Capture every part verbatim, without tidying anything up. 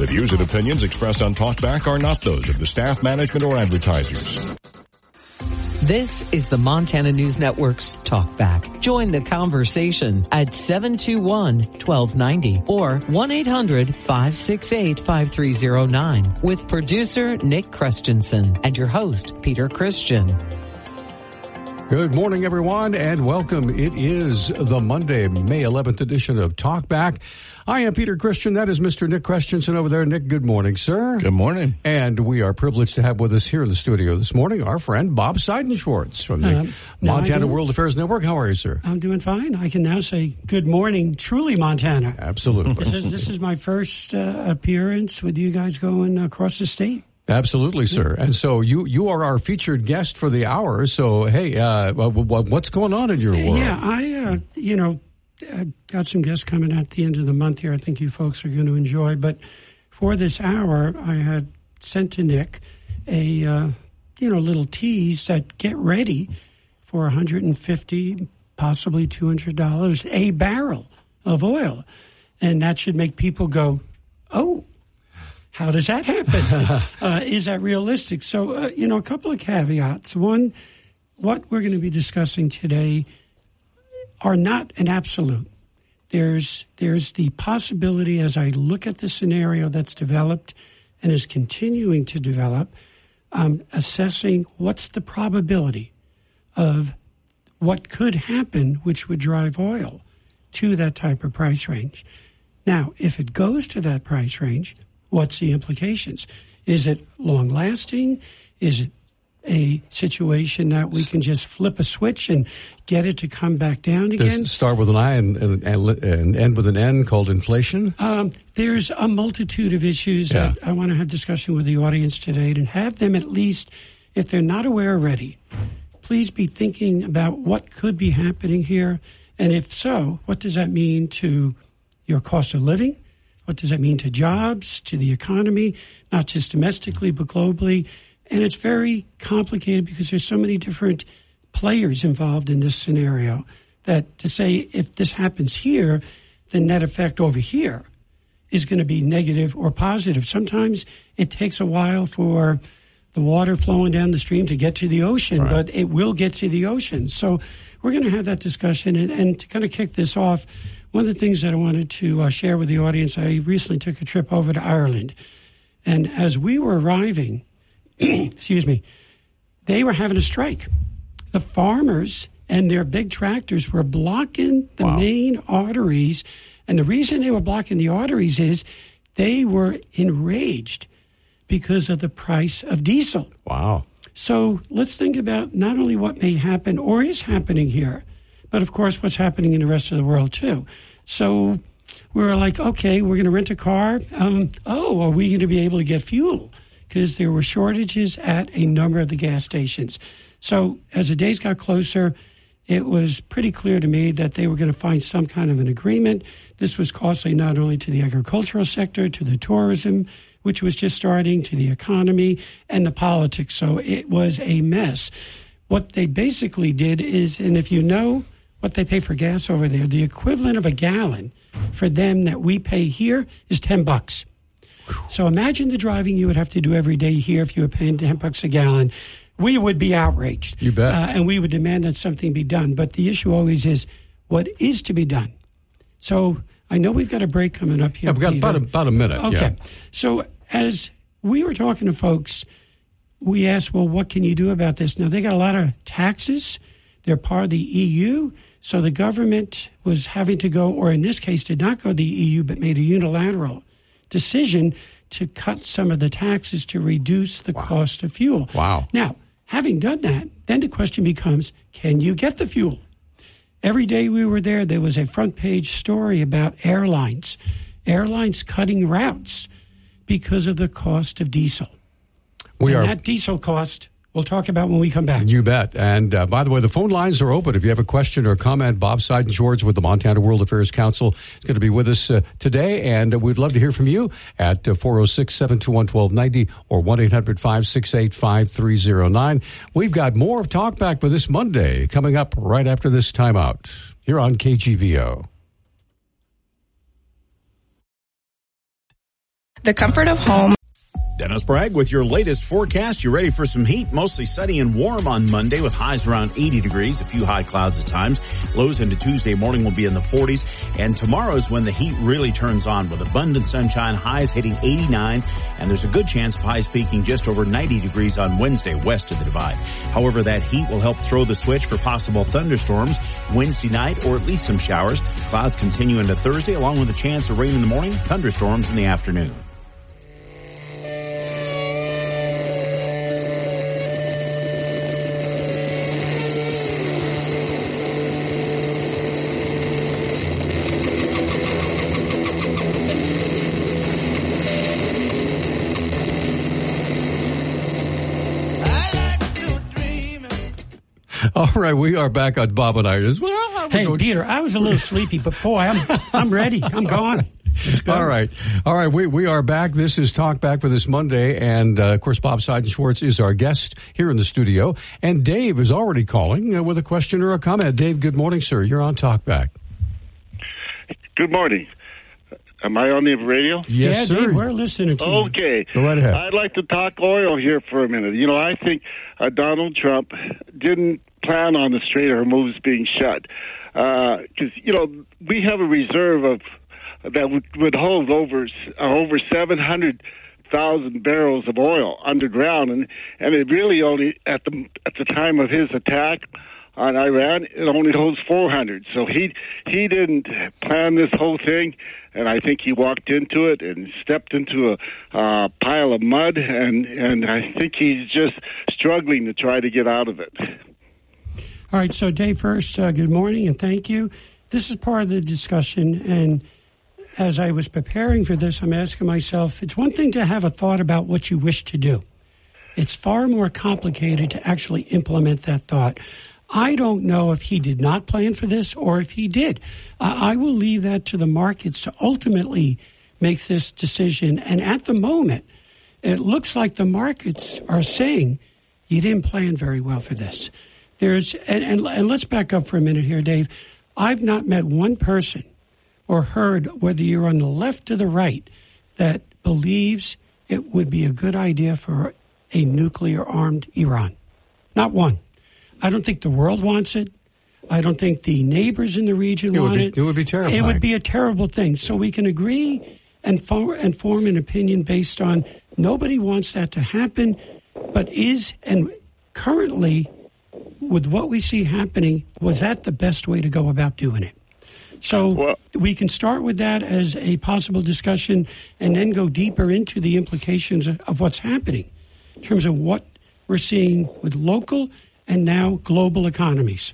The views and opinions expressed on Talkback are not those of the staff, management, or advertisers. This is the Montana News Network's Talkback. Join the conversation at seven two one, one two nine zero or one eight hundred, five six eight, five three zero nine with producer Nick Christensen and your host, Peter Christian. Good morning, everyone, and welcome. It is the Monday, May eleventh edition of Talkback. I am Peter Christian. That is Mister Nick Christensen over there. Nick, good morning, sir. Good morning. And we are privileged to have with us here in the studio this morning our friend Bob Seidenschwartz from the um, Montana World Affairs Network. How are you, sir? I'm doing fine. I can now say good morning, truly Montana. Absolutely. This is, this is my first uh, appearance with you guys going across the state. Absolutely, sir. And so you, you are our featured guest for the hour. So, hey, uh, what's going on in your world? Yeah, I, uh, you know, I got some guests coming at the end of the month here I think you folks are going to enjoy. But for this hour, I had sent to Nick a, uh, you know, little tease that get ready for one hundred fifty dollars, possibly two hundred dollars a barrel of oil. And that should make people go, oh. How does that happen? uh, is that realistic? So, uh, you know, a couple of caveats. One, what we're going to be discussing today are not an absolute. There's there's the possibility, as I look at the scenario that's developed and is continuing to develop, um, assessing what's the probability of what could happen, which would drive oil to that type of price range. Now, if it goes to that price range, what's the implications? Is it long-lasting? Is it a situation that we can just flip a switch and get it to come back down again? Does it start with an I and, and, and end with an N called inflation? Um, there's a multitude of issues yeah. that I want to have discussion with the audience today and have them at least, if they're not aware already, please be thinking about what could be happening here. And if so, what does that mean to your cost of living? What does that mean to jobs, to the economy, not just domestically, but globally? And it's very complicated because there's so many different players involved in this scenario that to say if this happens here, the net effect over here is going to be negative or positive. Sometimes it takes a while for the water flowing down the stream to get to the ocean, right. but it will get to the ocean. So we're going to have that discussion. And, and to kind of kick this off, one of the things that I wanted to uh, share with the audience, I recently took a trip over to Ireland. And as we were arriving, excuse me, they were having a strike. The farmers and their big tractors were blocking the wow. main arteries. And the reason they were blocking the arteries is they were enraged because of the price of diesel. Wow. So let's think about not only what may happen or is happening here, but, of course, what's happening in the rest of the world, too. So we're like, okay, we're going to rent a car. Um, oh, are we going to be able to get fuel? Because there were shortages at a number of the gas stations. So as the days got closer, it was pretty clear to me that they were going to find some kind of an agreement. This was costly not only to the agricultural sector, to the tourism, which was just starting, to the economy, and the politics. So it was a mess. What they basically did is, and if you know what they pay for gas over there, the equivalent of a gallon for them that we pay here is ten bucks. So imagine the driving you would have to do every day here if you were paying ten bucks a gallon. We would be outraged. You bet. Uh, and we would demand that something be done. But the issue always is what is to be done. So I know we've got a break coming up here. Yeah, we've got about a, about a minute. Okay. Yeah. So as we were talking to folks, we asked, well, what can you do about this? Now, they got a lot of taxes. They're part of the E U. So the government was having to go, or in this case, did not go to the E U, but made a unilateral decision to cut some of the taxes to reduce the wow. cost of fuel. Wow. Now, having done that, then the question becomes, can you get the fuel? Every day we were there, there was a front page story about airlines, airlines cutting routes because of the cost of diesel. We and are that diesel cost we'll talk about when we come back. You bet. And uh, by the way, the phone lines are open. If you have a question or comment, Bob Seidenschwartz with the Montana World Affairs Council is going to be with us uh, today. And uh, we'd love to hear from you at uh, four oh six, seven two one, one two nine oh or one eight hundred, five six eight, five three oh nine. We've got more of Talkback for this Monday coming up right after this timeout here on K G V O. The comfort of home. Dennis Bragg with your latest forecast. You're ready for some heat. Mostly sunny and warm on Monday with highs around eighty degrees, a few high clouds at times. Lows into Tuesday morning will be in the forties. And tomorrow is when the heat really turns on with abundant sunshine, highs hitting eighty-nine. And there's a good chance of highs peaking just over ninety degrees on Wednesday west of the divide. However, that heat will help throw the switch for possible thunderstorms Wednesday night or at least some showers. Clouds continue into Thursday along with a chance of rain in the morning, thunderstorms in the afternoon. All right, we are back on Bob and Ida. Well, hey, going... Peter, I was a little sleepy, but boy, I'm I'm ready. I'm gone. All right. All right, we, we are back. This is Talk Back for this Monday, and, uh, of course, Bob Seidenschwartz is our guest here in the studio, and Dave is already calling uh, with a question or a comment. Dave, good morning, sir. You're on Talk Back. Good morning. Am I on the radio? Yes, yeah, sir. Dave, we're listening to you. Okay. Go right ahead. I'd like to talk oil here for a minute. You know, I think uh, Donald Trump didn't plan on the Strait of Hormuz being shut because, uh, you know, we have a reserve of that would, would hold over uh, over seven hundred thousand barrels of oil underground, and and it really only at the at the time of his attack on Iran, it only holds four hundred. So he he didn't plan this whole thing, and I think he walked into it and stepped into a uh, pile of mud, and and I think he's just struggling to try to get out of it. All right, so Dave, first, uh, good morning and thank you. This is part of the discussion, and as I was preparing for this, I'm asking myself, it's one thing to have a thought about what you wish to do. It's far more complicated to actually implement that thought. I don't know if he did not plan for this or if he did. Uh, I will leave that to the markets to ultimately make this decision. And at the moment, it looks like the markets are saying you didn't plan very well for this. There's and, and, and let's back up for a minute here, Dave. I've not met one person or heard, whether you're on the left or the right, that believes it would be a good idea for a nuclear-armed Iran. Not one. I don't think the world wants it. I don't think the neighbors in the region it want would be, it. It would be terrifying. It would be a terrible thing. So we can agree and, fo- and form an opinion based on nobody wants that to happen, but is, and currently, with what we see happening, was that the best way to go about doing it? So well, we can start with that as a possible discussion and then go deeper into the implications of, of what's happening in terms of what we're seeing with local and now global economies.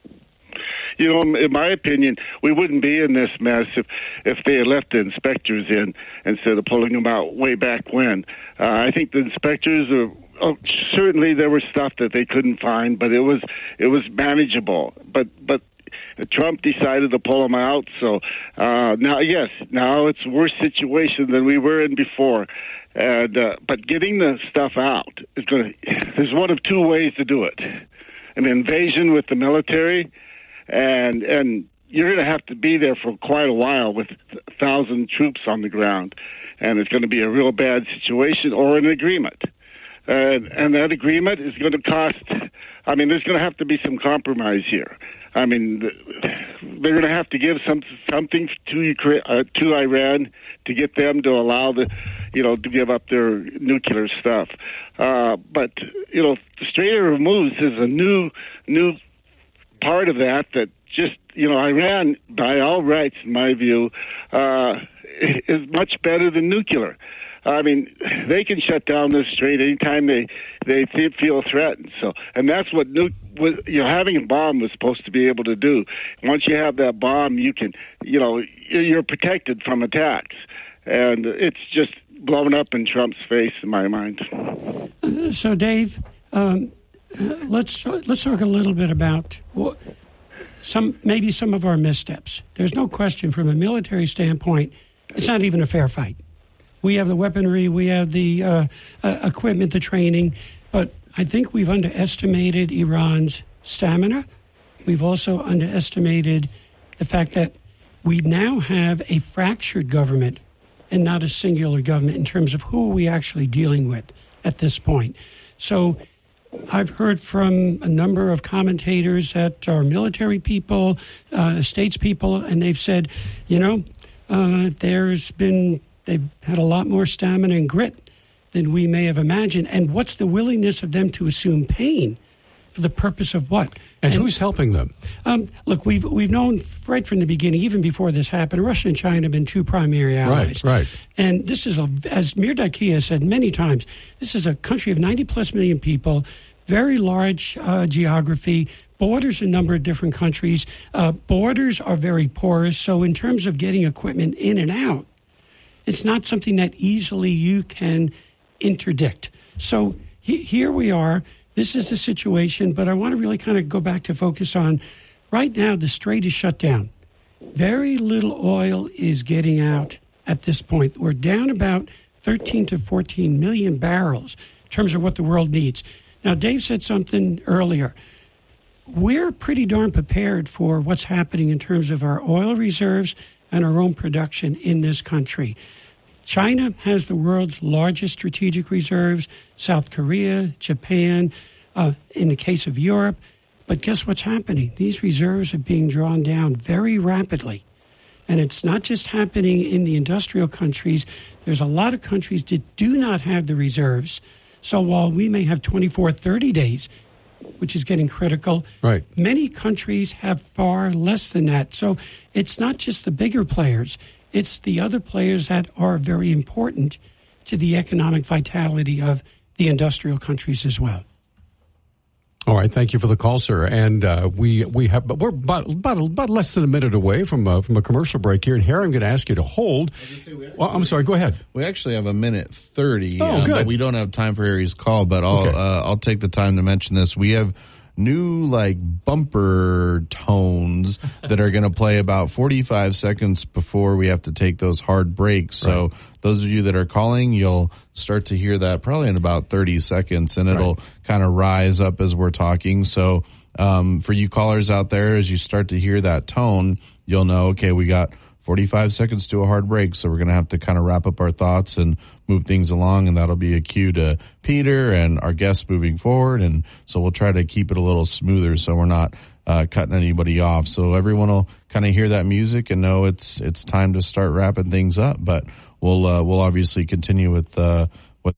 You know, in my opinion, we wouldn't be in this mess if, if they had left the inspectors in instead of pulling them out way back when. Uh, I think the inspectors are... Oh, certainly there was stuff that they couldn't find, but it was it was manageable. But but Trump decided to pull them out. So uh, now, yes, now it's a worse situation than we were in before. And uh, but getting the stuff out is going to. There's one of two ways to do it: an invasion with the military, and and you're going to have to be there for quite a while with a thousand troops on the ground, and it's going to be a real bad situation, or an agreement. Uh, and that agreement is going to cost, I mean, there's going to have to be some compromise here. I mean, they're going to have to give some something to Ukraine, uh, to Iran to get them to allow the, you know, to give up their nuclear stuff. Uh, but, you know, the Strait of Hormuz is a new, new part of that that just, you know, Iran, by all rights, in my view, uh, is much better than nuclear. I mean, they can shut down this strait anytime they they feel threatened. So, and that's what nu- you know, having a bomb was supposed to be able to do. Once you have that bomb, you can, you know, you're protected from attacks. And it's just blown up in Trump's face, in my mind. Uh, so, Dave, um, uh, let's let's talk a little bit about well, some maybe some of our missteps. There's no question, from a military standpoint, it's not even a fair fight. We have the weaponry, we have the uh, uh, equipment, the training, but I think we've underestimated Iran's stamina. We've also underestimated the fact that we now have a fractured government and not a singular government in terms of who are we actually dealing with at this point. So I've heard from a number of commentators that are military people, uh, statespeople, and they've said, you know, uh, there's been, they've had a lot more stamina and grit than we may have imagined. And what's the willingness of them to assume pain for the purpose of what? And, and who's helping them? Um, look, we've we've known right from the beginning, even before this happened, Russia and China have been two primary allies. Right, right. And this is, a, as Mirdakia has said many times, this is a country of ninety plus million people, very large uh, geography, borders a number of different countries. Uh, borders are very porous, so in terms of getting equipment in and out, it's not something that easily you can interdict. So he, here we are. This is the situation, but I want to really kind of go back to focus on right now the Strait is shut down. Very little oil is getting out at this point. We're down about thirteen to fourteen million barrels in terms of what the world needs. Now, Dave said something earlier. We're pretty darn prepared for what's happening in terms of our oil reserves and our own production in this country. China has the world's largest strategic reserves, South Korea, Japan, uh, in the case of Europe. But guess what's happening? These reserves are being drawn down very rapidly. And it's not just happening in the industrial countries. There's a lot of countries that do not have the reserves. So while we may have twenty-four, thirty days, which is getting critical, right, many countries have far less than that. So it's not just the bigger players. It's the other players that are very important to the economic vitality of the industrial countries as well. All right, thank you for the call, sir. And uh, we we have, but we're about, about about less than a minute away from uh, from a commercial break here. And Harry, I'm going to ask you to hold. Well, I'm sorry. Go ahead. We actually have a minute thirty. Oh, um, good. But we don't have time for Harry's call. But I'll Okay. uh, I'll take the time to mention this. We have new like bumper tones that are going to play about forty-five seconds before we have to take those hard breaks. So Right. those of you that are calling, you'll start to hear that probably in about thirty seconds, and it'll Right. kind of rise up as we're talking. So um, for you callers out there, as you start to hear that tone, you'll know, okay, we got forty-five seconds to a hard break, so we're going to have to kind of wrap up our thoughts and move things along, and that'll be a cue to Peter and our guests moving forward. And so we'll try to keep it a little smoother so we're not uh, cutting anybody off. So everyone will kind of hear that music and know it's it's time to start wrapping things up. But we'll uh, we'll obviously continue with uh, what.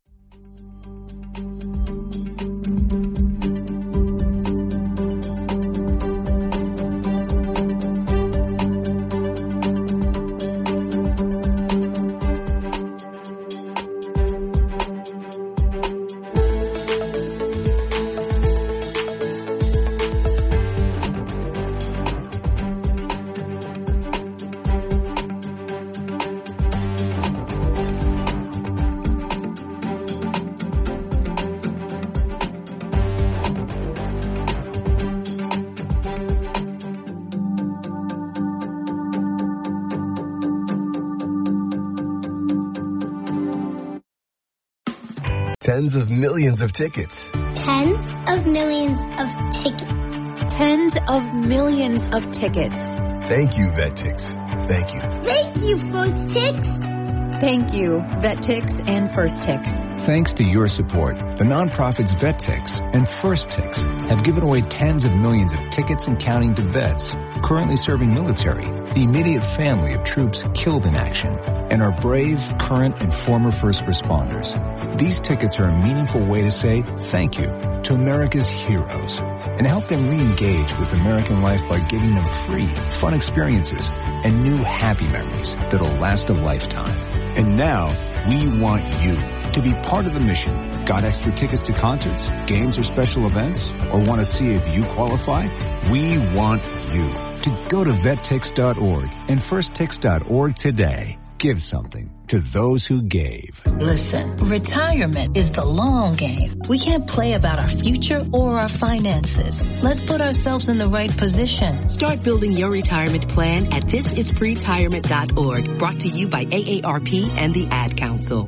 Tens of millions of tickets. Tens of millions of tickets. Tens of millions of tickets. Thank you, VetTix. Thank you. Thank you, First Tix. Thank you, VetTix and First Tix. Thanks to your support, the nonprofits VetTix and First Tix have given away tens of millions of tickets and counting to vets currently serving military, the immediate family of troops killed in action, and our brave, current, and former first responders. These tickets are a meaningful way to say thank you to America's heroes and help them re-engage with American life by giving them free, fun experiences and new happy memories that'll last a lifetime. And now, we want you to be part of the mission. Got extra tickets to concerts, games, or special events? Or want to see if you qualify? We want you to go to vet tix dot org and first tix dot org today. Give something to those who gave. Listen, retirement is the long game. We can't play about our future or our finances. Let's put ourselves in the right position. Start building your retirement plan at this is pretirement dot org. Brought to you by A A R P and the Ad Council.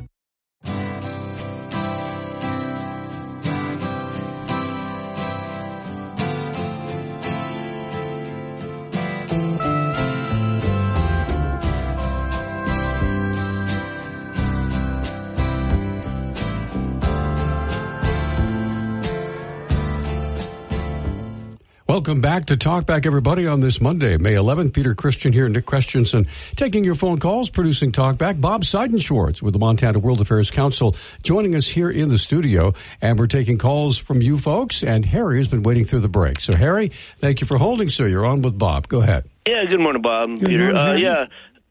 Welcome back to Talk Back, everybody, on this Monday, May eleventh. Peter Christian here, Nick Christensen, taking your phone calls, producing Talk Back. Bob Seidenschwartz with the Montana World Affairs Council joining us here in the studio. And we're taking calls from you folks, and Harry has been waiting through the break. So, Harry, thank you for holding, sir. You're on with Bob. Go ahead. Yeah, good morning, Bob. Good Peter. morning, Uh, Harry. yeah,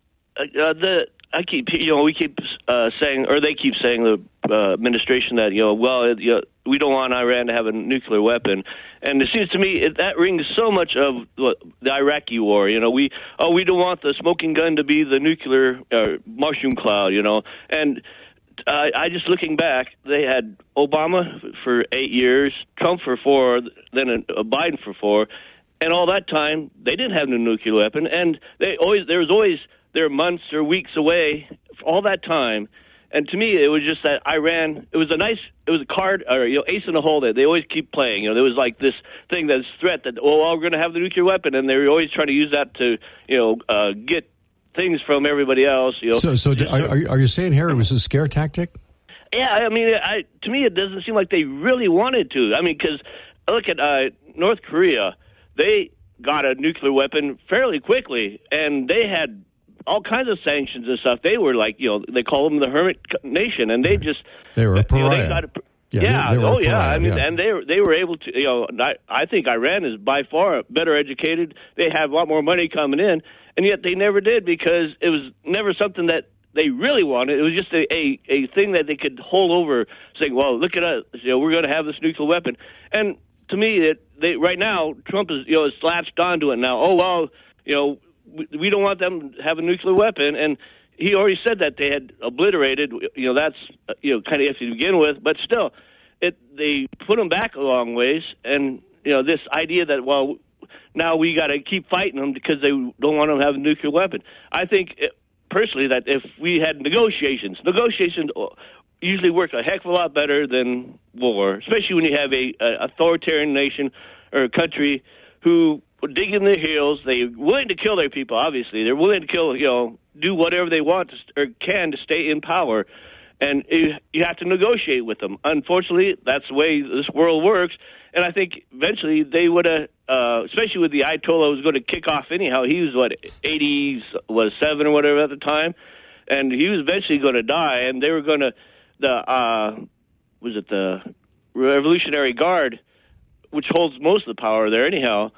uh, the I keep, you know, we keep uh, saying, or they keep saying, the uh, administration that, you know, well, it, you know, we don't want Iran to have a nuclear weapon. And it seems to me it, that rings so much of what, the Iraqi war. You know, we, oh, we don't want the smoking gun to be the nuclear uh, mushroom cloud, you know. And uh, I just looking back, they had Obama for eight years, Trump for four, then uh, Biden for four. And all that time, they didn't have no nuclear weapon. And they always, there was always, they're months or weeks away, all that time. And to me, it was just that Iran, it was a nice, it was a card, or, you know, ace in the hole that they always keep playing. You know, there was like this thing, this threat that, oh, well, we're going to have the nuclear weapon. And they were always trying to use that to, you know, uh, get things from everybody else. You know. So, so are, are you saying, Harry, it was a scare tactic? Yeah, I mean, I, to me, it doesn't seem like they really wanted to. I mean, because look at uh, North Korea. They got a nuclear weapon fairly quickly, and they had all kinds of sanctions and stuff. They were like, you know, they call them the hermit nation, and they just they were a pariah. You know, they got a, yeah, yeah, they, they were oh a yeah. pariah, I mean, yeah. and they they were able to, you know, I, I think Iran is by far better educated. They have a lot more money coming in, and yet they never did because it was never something that they really wanted. It was just a, a, a thing that they could hold over, saying, well, look at us, you know, we're going to have this nuclear weapon. And to me, it, they, right now, Trump is, you know, is latched onto it now. Oh, well, you know, we, we don't want them to have a nuclear weapon. And he already said that they had obliterated, you know, that's, you know, kind of iffy to begin with. But still, it they put them back a long ways. And, you know, this idea that, well, now we got to keep fighting them because they don't want them to have a nuclear weapon. I think, it, personally, that if we had negotiations, negotiations usually work a heck of a lot better than war, especially when you have a, a authoritarian nation or a country who dig in their heels. They're willing to kill their people, obviously. They're willing to kill, you know, do whatever they want to, or can to stay in power. And you, you have to negotiate with them. Unfortunately, that's the way this world works. And I think eventually they would have, uh, especially with the Ayatollah was going to kick off anyhow. He was, what, eighty, was seven or whatever at the time. And he was eventually going to die. And they were going to, the, uh, was it the Revolutionary Guard, which holds most of the power there anyhow,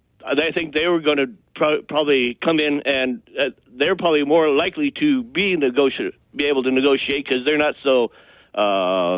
I think they were going to pro- probably come in, and uh, they're probably more likely to be negoti- be able to negotiate because they're not so uh,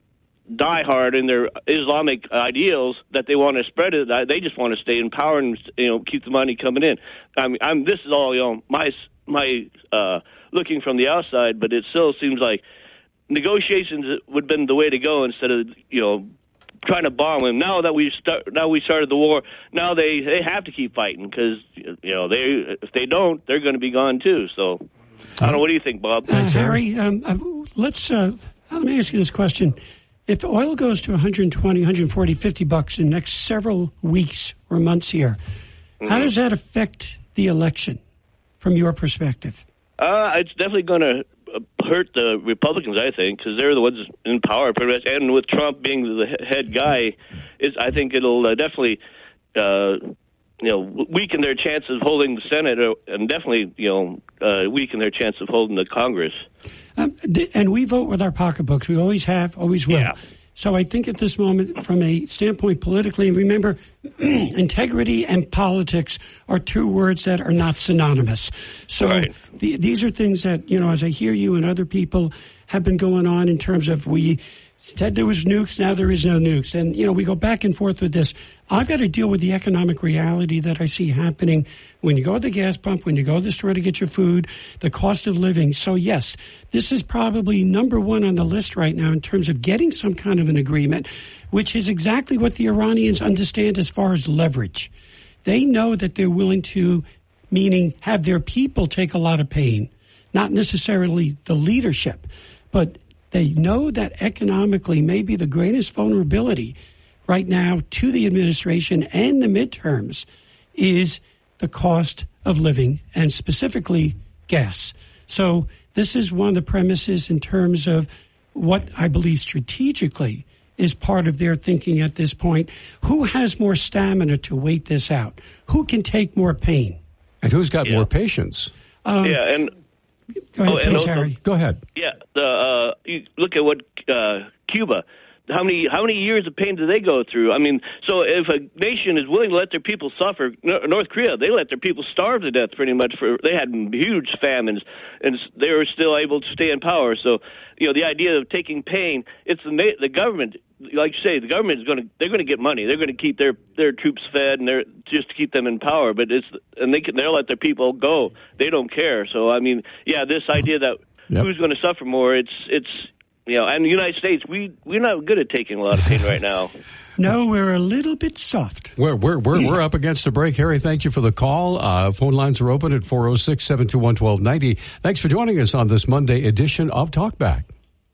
diehard in their Islamic ideals that they want to spread it. They just want to stay in power and, you know, keep the money coming in. I mean, I'm, this is all, you know, my my uh, looking from the outside, but it still seems like negotiations would have been the way to go instead of, you know, trying to bomb him. Now that we start, now we started the war, now they, they have to keep fighting because, you know, they if they don't, they're going to be gone too. So, I don't know. What do you think, Bob? Uh, Harry, um, uh, let's uh, let me ask you this question: if the oil goes to one hundred twenty, one hundred forty, fifty bucks in the next several weeks or months here, mm-hmm. how does that affect the election from your perspective? Uh, it's definitely going to hurt the Republicans, I think, because they're the ones in power pretty much. And with Trump being the head guy, is I think it'll uh, definitely, uh, you know, weaken their chance of holding the Senate, or, and definitely, you know, uh, weaken their chance of holding the Congress. Um, th- and we vote with our pocketbooks. We always have, always will. Yeah. So I think at this moment, from a standpoint politically, remember, integrity and politics are two words that are not synonymous. So right. the, these are things that, you know, as I hear you and other people have been going on in terms of we said there was nukes, now there is no nukes. And, you know, we go back and forth with this. I've got to deal with the economic reality that I see happening when you go to the gas pump, when you go to the store to get your food, the cost of living. So, yes, this is probably number one on the list right now in terms of getting some kind of an agreement, which is exactly what the Iranians understand as far as leverage. They know that they're willing to, meaning have their people take a lot of pain, not necessarily the leadership, but they know that economically maybe the greatest vulnerability right now to the administration and the midterms is the cost of living, and specifically gas. So this is one of the premises in terms of what I believe strategically is part of their thinking at this point. Who has more stamina to wait this out? Who can take more pain? And who's got Yeah. more patience? Um, yeah, and Go ahead, oh, and please, also- Harry. Go ahead. Yeah, the uh, you look at what uh, Cuba. How many how many years of pain do they go through? I mean, so if a nation is willing to let their people suffer, N- North Korea, they let their people starve to death pretty much. For they had huge famines, and they were still able to stay in power. So, you know, the idea of taking pain, it's the na- the government. Like you say, the government is going to they're going to get money. They're going to keep their, their troops fed and they're just to keep them in power. But it's and they can, they'll let their people go. They don't care. So I mean, yeah, this idea that yep. who's going to suffer more? It's it's. You know, and the United States, we, we're not good at taking a lot of pain right now. No, we're a little bit soft. We're, we're, we're, we're up against a break. Harry, thank you for the call. Uh, phone lines are open at four oh six, seven two one, one two nine oh. Thanks for joining us on this Monday edition of Talkback.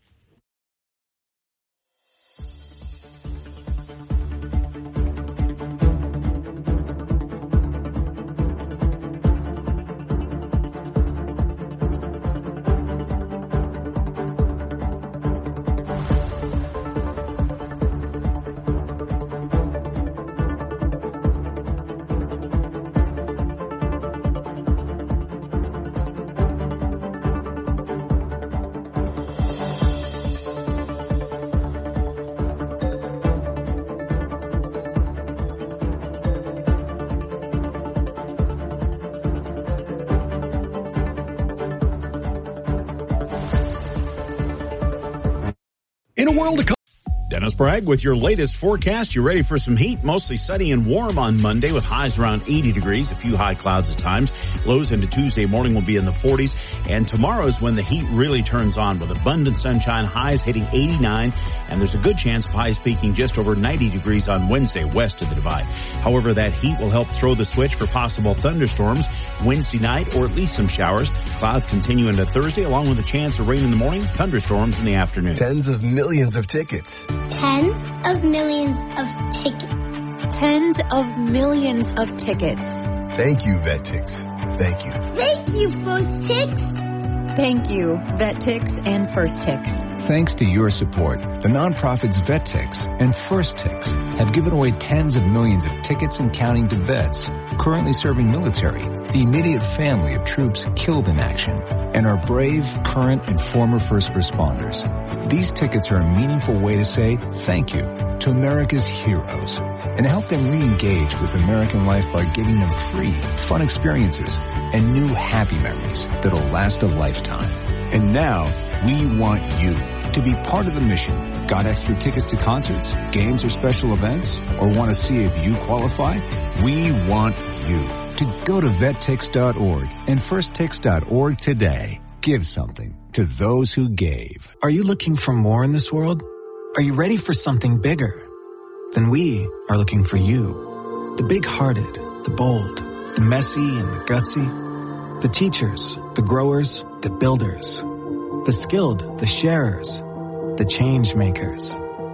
In a world of Dennis Bragg with your latest forecast. You ready for some heat? Mostly sunny and warm on Monday with highs around eighty degrees, a few high clouds at times. Lows into Tuesday morning will be in the forties. And tomorrow is when the heat really turns on with abundant sunshine, highs hitting eighty-nine. And there's a good chance of highs peaking just over ninety degrees on Wednesday west of the divide. However, that heat will help throw the switch for possible thunderstorms Wednesday night or at least some showers. Clouds continue into Thursday along with a chance of rain in the morning, thunderstorms in the afternoon. Tens of millions of tickets. Tens of millions of tickets. Tens of millions of tickets. Thank you, VetTix. Thank you. Thank you, First Tix. Thank you, VetTix and First Tix. Thanks to your support, the nonprofits VetTix and First Tix have given away tens of millions of tickets and counting to vets currently serving military, the immediate family of troops killed in action, and our brave, current, and former first responders. These tickets are a meaningful way to say thank you to America's heroes and help them re-engage with American life by giving them free, fun experiences and new happy memories that'll last a lifetime. And now, we want you to be part of the mission. Got extra tickets to concerts, games, or special events? Or want to see if you qualify? We want you to go to vet tix dot org and first tix dot org today. Give something to those who gave. Are you looking for more in this world? Are you ready for something bigger? Then we are looking for you. The big-hearted, the bold, the messy and the gutsy. The teachers, the growers, the builders. The skilled, the sharers, the change makers.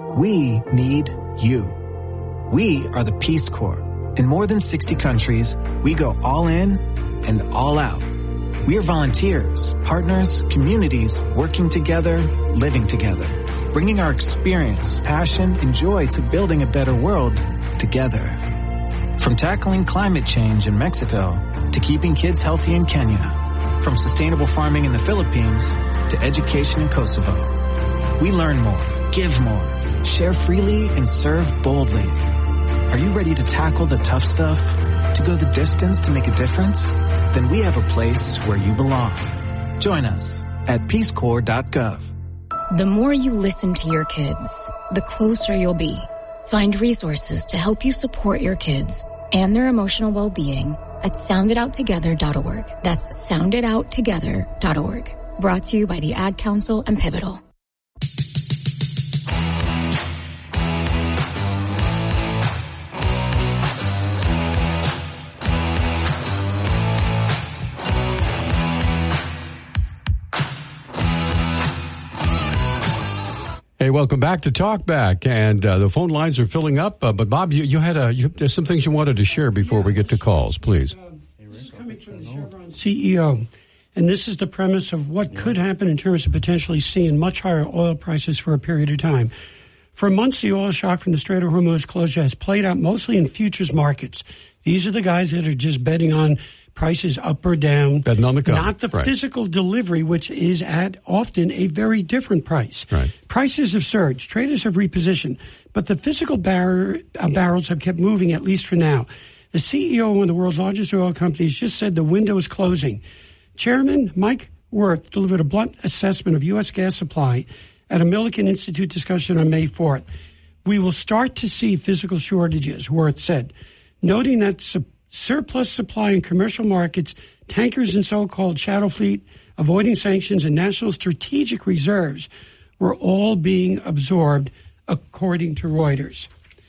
We need you. We are the Peace Corps. In more than sixty countries, we go all in and all out. We are volunteers, partners, communities, working together, living together, bringing our experience, passion, and joy to building a better world together. From tackling climate change in Mexico to keeping kids healthy in Kenya, from sustainable farming in the Philippines to education in Kosovo. We learn more, give more, share freely, and serve boldly. Are you ready to tackle the tough stuff? To go the distance to make a difference? Then we have a place where you belong. Join us at peace corps dot gov. The more you listen to your kids, the closer you'll be. Find resources to help you support your kids and their emotional well-being at sound it out together dot org. That's sound it out together dot org. Brought to you by the Ad Council and Pivotal. Hey, welcome back to Talkback, and uh, the phone lines are filling up. Uh, but Bob, you, you had a you, there's some things you wanted to share before yeah, we get to calls, please. Uh, this is coming from the Chevron C E O, and this is the premise of what yeah. could happen in terms of potentially seeing much higher oil prices for a period of time. For months, the oil shock from the Strait of Hormuz closure has played out mostly in futures markets. These are the guys that are just betting on prices up or down. Betting on the come. Not the right. physical delivery, which is at often a very different price. Right. Prices have surged. Traders have repositioned. But the physical bar- uh, barrels have kept moving, at least for now. The C E O of one of the world's largest oil companies just said the window is closing. Chairman Mike Wirth delivered a blunt assessment of U S gas supply at a Millikan Institute discussion on May fourth. We will start to see physical shortages, Wirth said, noting that su- surplus supply in commercial markets, tankers and so-called shadow fleet, avoiding sanctions, and national strategic reserves were all being absorbed, according to Reuters.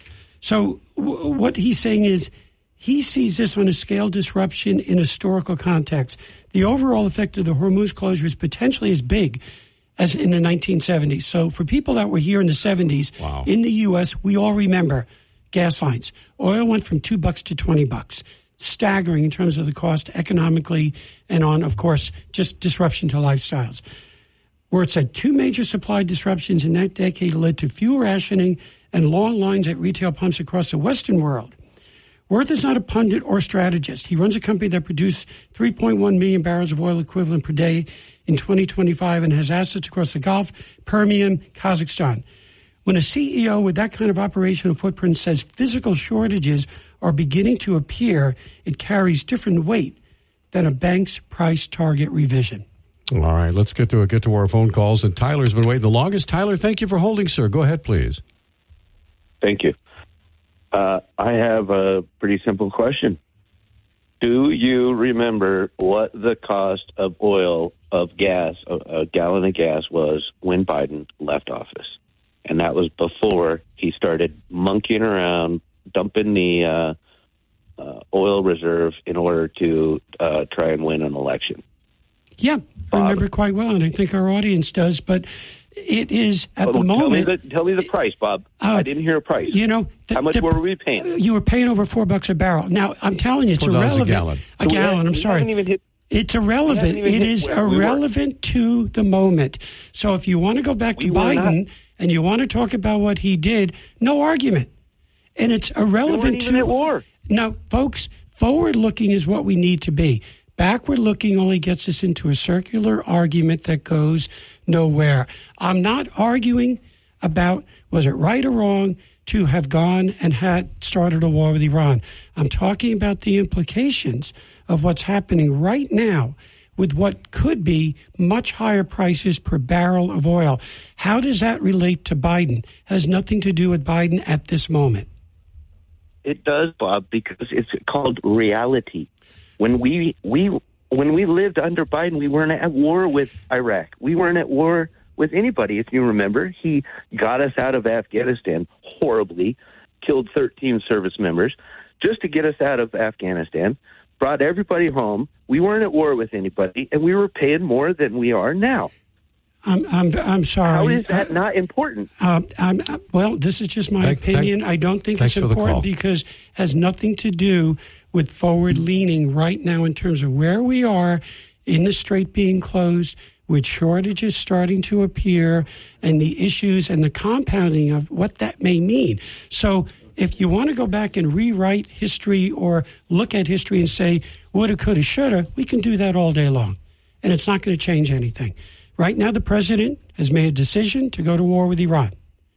So w- what he's saying is he sees this on a scale disruption in historical context. The overall effect of the Hormuz closure is potentially as big as in the nineteen seventies. So for people that were here in the seventies, wow. in the U S, we all remember gas lines. Oil went from two bucks to twenty bucks. Staggering in terms of the cost economically and on, of course, just disruption to lifestyles. Where it said two major supply disruptions in that decade led to fuel rationing and long lines at retail pumps across the Western world. Wirth is not a pundit or strategist. He runs a company that produced three point one million barrels of oil equivalent per day in twenty twenty-five and has assets across the Gulf, Permian, Kazakhstan. When a C E O with that kind of operational footprint says physical shortages are beginning to appear, it carries different weight than a bank's price target revision. All right, let's get to get to our phone calls. And Tyler's been waiting the longest. Tyler, thank you for holding, sir. Go ahead, please. Thank you. Uh, I have a pretty simple question. Do you remember what the cost of oil, of gas, a, a gallon of gas was when Biden left office? And that was before he started monkeying around, dumping the uh, uh, oil reserve in order to uh, try and win an election. Yeah, I remember quite well, and I think our audience does. But it is at well, the tell moment. Me the, tell me the price, Bob. Uh, I didn't hear a price. You know, the, how much the, were we paying? You were paying over four bucks a barrel. Now I'm telling you, it's irrelevant. A gallon. A so gallon. Had, I'm sorry. Hit, it's irrelevant. It is irrelevant we to the moment. So if you want to go back to we Biden and you want to talk about what he did, no argument. And it's irrelevant we to at war. No, folks. Forward looking is what we need to be. Backward looking only gets us into a circular argument that goes nowhere. I'm not arguing about was it right or wrong to have gone and had started a war with Iran. I'm talking about the implications of what's happening right now with what could be much higher prices per barrel of oil. How does that relate to Biden? It has nothing to do with Biden at this moment. It does, Bob, because it's called reality. When we we when we lived under Biden, we weren't at war with Iraq. We weren't at war with anybody. If you remember, he got us out of Afghanistan horribly, killed thirteen service members just to get us out of Afghanistan, brought everybody home. We weren't at war with anybody, and we were paying more than we are now. I'm I'm I'm sorry. How is that uh, not important? Uh, I'm, uh, well, this is just my thank, opinion. Thank, I don't think it's important because it has nothing to do with forward leaning right now in terms of where we are in the strait being closed, with shortages starting to appear, and the issues and the compounding of what that may mean. So if you want to go back and rewrite history or look at history and say woulda, coulda, shoulda, we can do that all day long, and it's not going to change anything. Right now, the president has made a decision to go to war with Iran.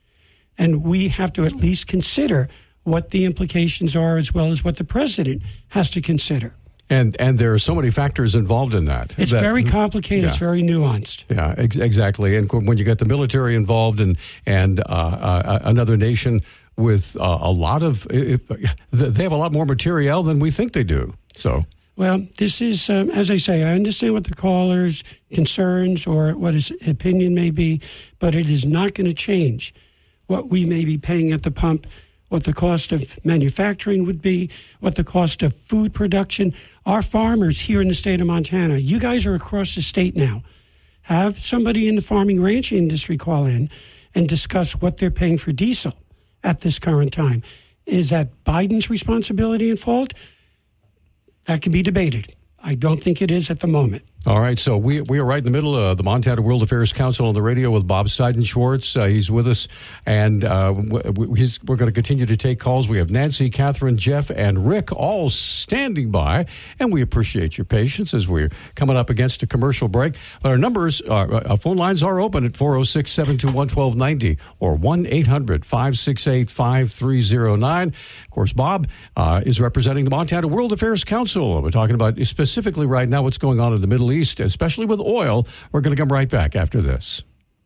And we have to at least consider what the implications are as well as what the president has to consider. And and there are so many factors involved in that. It's that, very complicated. Yeah. It's very nuanced. Yeah, ex- exactly. And when you get the military involved and, and uh, uh, another nation with uh, a lot of, uh, they have a lot more materiel than we think they do. So... Well, this is, um, as I say, I understand what the caller's concerns or what his opinion may be, but it is not going to change what we may be paying at the pump, what the cost of manufacturing would be, what the cost of food production. Our farmers here in the state of Montana, you guys are across the state now, have somebody in the farming ranching industry call in and discuss what they're paying for diesel at this current time. Is that Biden's responsibility and fault? That can be debated. I don't think it is at the moment. All right, so we we are right in the middle of the Montana World Affairs Council on the radio with Bob Seidenschwartz. Uh, he's with us, and uh, we, he's, we're going to continue to take calls. We have Nancy, Catherine, Jeff, and Rick all standing by, and we appreciate your patience as we're coming up against a commercial break. But our numbers, are, our phone lines are open at four oh six, seven two one, one two nine oh or one eight hundred, five six eight, five three oh nine. Of course, Bob uh, is representing the Montana World Affairs Council. We're talking about specifically right now what's going on in the Middle East, especially with oil. We're going to come right back after this.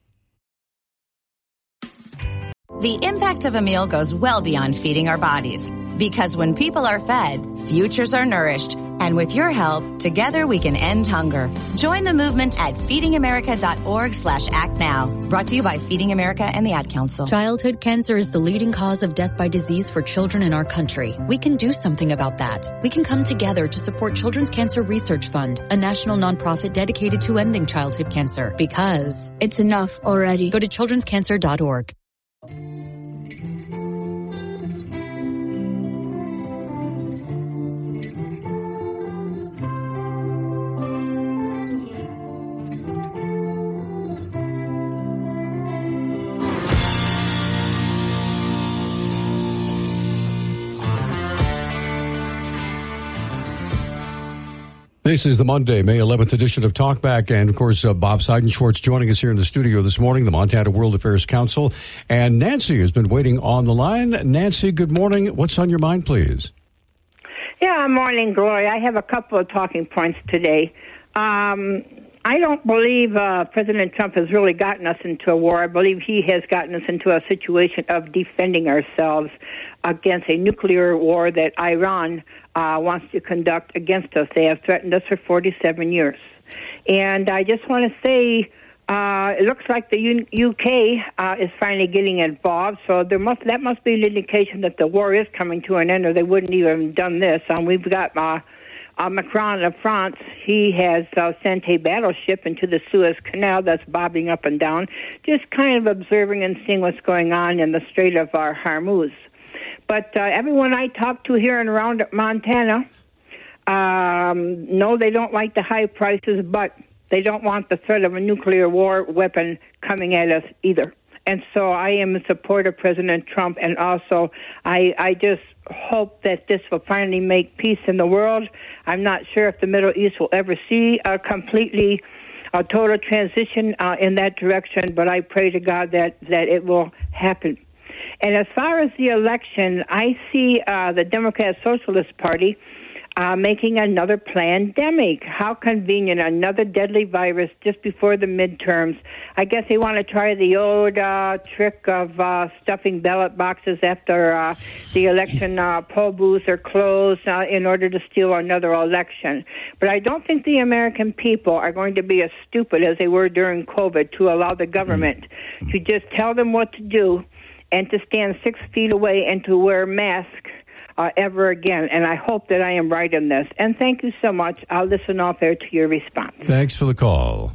The impact of a meal goes well beyond feeding our bodies. Because when people are fed, futures are nourished. And with your help, together we can end hunger. Join the movement at feedingamerica.org slash act now. Brought to you by Feeding America and the Ad Council. Childhood cancer is the leading cause of death by disease for children in our country. We can do something about that. We can come together to support Children's Cancer Research Fund, a national nonprofit dedicated to ending childhood cancer. Because it's enough already. Go to children's cancer dot org. This is the Monday, May eleventh edition of Talkback, and of course, uh, Bob Seidenschwartz joining us here in the studio this morning, the Montana World Affairs Council, and Nancy has been waiting on the line. Nancy, good morning. What's on your mind, please? Yeah, morning, Gloria. I have a couple of talking points today. Um, I don't believe uh, President Trump has really gotten us into a war. I believe he has gotten us into a situation of defending ourselves against a nuclear war that Iran uh, wants to conduct against us. They have threatened us for forty-seven years. And I just want to say, uh, it looks like the U- UK uh, is finally getting involved, so there must that must be an indication that the war is coming to an end, or they wouldn't even have done this. Um, we've got uh, uh, Macron of France. He has uh, sent a battleship into the Suez Canal that's bobbing up and down, just kind of observing and seeing what's going on in the Strait of uh, Hormuz. But uh, everyone I talk to here and around Montana, um, no, they don't like the high prices, but they don't want the threat of a nuclear war weapon coming at us either. And so I am in support of President Trump, and also I, I just hope that this will finally make peace in the world. I'm not sure if the Middle East will ever see a completely a total transition uh, in that direction, but I pray to God that, that it will happen. And as far as the election, I see uh, the Democrat Socialist Party uh, making another pandemic. How convenient, another deadly virus just before the midterms. I guess they want to try the old uh, trick of uh, stuffing ballot boxes after uh, the election uh, poll booths are closed uh, in order to steal another election. But I don't think the American people are going to be as stupid as they were during COVID to allow the government to just tell them what to do and to stand six feet away and to wear masks uh, ever again. And I hope that I am right in this. And thank you so much. I'll listen off air to your response. Thanks for the call.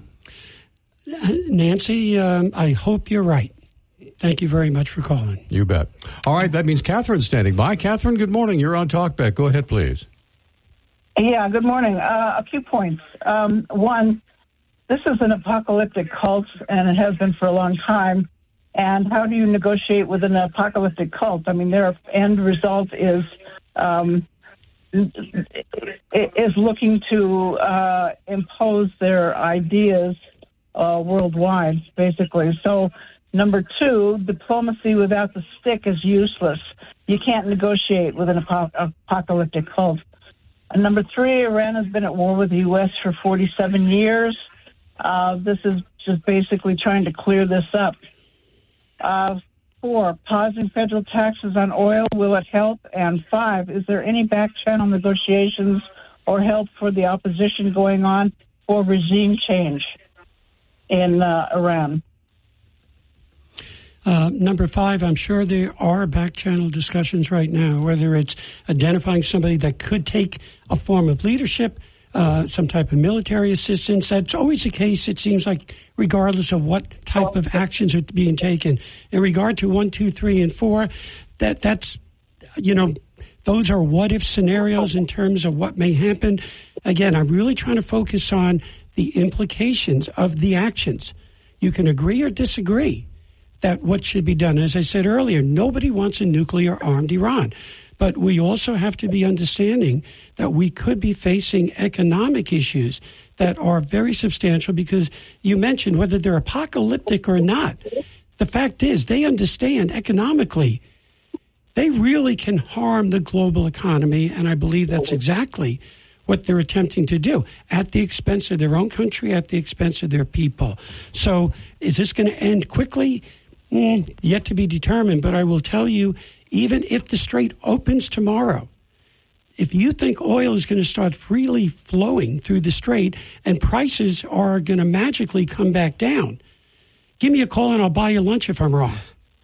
Nancy, um, I hope you're right. Thank you very much for calling. You bet. All right, that means Catherine's standing by. Catherine, good morning. You're on Talkback. Go ahead, please. Yeah, good morning. Uh, a few points. Um, one, this is an apocalyptic cult, and it has been for a long time. And how do you negotiate with an apocalyptic cult? I mean, their end result is um, is looking to uh, impose their ideas uh, worldwide, basically. So, number two, diplomacy without the stick is useless. You can't negotiate with an ap- apocalyptic cult. And number three, Iran has been at war with the U S for forty-seven years. Uh, this is just basically trying to clear this up. Uh, four, pausing federal taxes on oil, will it help? And five, is there any back channel negotiations or help for the opposition going on for regime change in uh, Iran? Uh, number five, I'm sure there are back channel discussions right now, whether it's identifying somebody that could take a form of leadership, uh, some type of military assistance. That's always the case, it seems like, regardless of what type of actions are being taken. In regard to one, two, three, and four, that that's, you know, those are what-if scenarios in terms of what may happen. Again, I'm really trying to focus on the implications of the actions. You can agree or disagree that what should be done. As I said earlier, nobody wants a nuclear-armed Iran. But we also have to be understanding that we could be facing economic issues that are very substantial, because you mentioned whether they're apocalyptic or not. The fact is, they understand economically they really can harm the global economy, and I believe that's exactly what they're attempting to do at the expense of their own country, at the expense of their people. So is this going to end quickly? Mm, yet to be determined, but I will tell you, even if the Strait opens tomorrow, if you think oil is going to start freely flowing through the Strait and prices are going to magically come back down, give me a call and I'll buy you lunch if I'm wrong.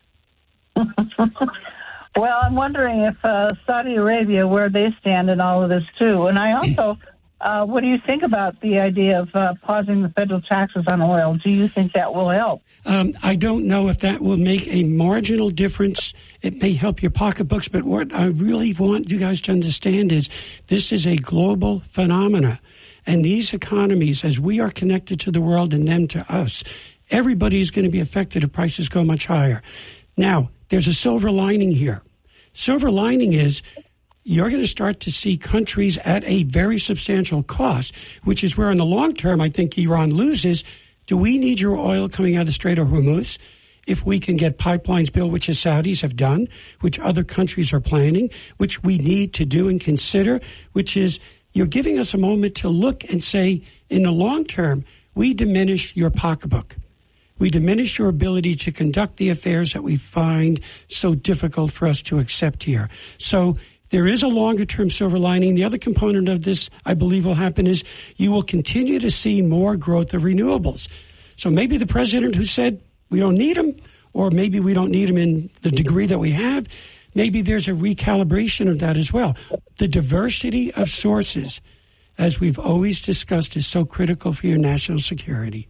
Well, I'm wondering if uh, Saudi Arabia, where they stand in all of this, too. And I also, uh, what do you think about the idea of uh, pausing the federal taxes on oil? Do you think that will help? Um, I don't know if that will make a marginal difference. It may help your pocketbooks, but what I really want you guys to understand is this is a global phenomena. And these economies, as we are connected to the world and them to us, everybody is going to be affected if prices go much higher. Now, there's a silver lining here. Silver lining is you're going to start to see countries at a very substantial cost, which is where in the long term I think Iran loses. Do we need your oil coming out of the Strait of Hormuz? If we can get pipelines built, which the Saudis have done, which other countries are planning, which we need to do and consider, which is you're giving us a moment to look and say, in the long term, we diminish your pocketbook. We diminish your ability to conduct the affairs that we find so difficult for us to accept here. So there is a longer-term silver lining. The other component of this, I believe, will happen is you will continue to see more growth of renewables. So maybe the president who said we don't need them, or maybe we don't need them in the degree that we have, maybe there's a recalibration of that as well. The diversity of sources, as we've always discussed, is so critical for your national security.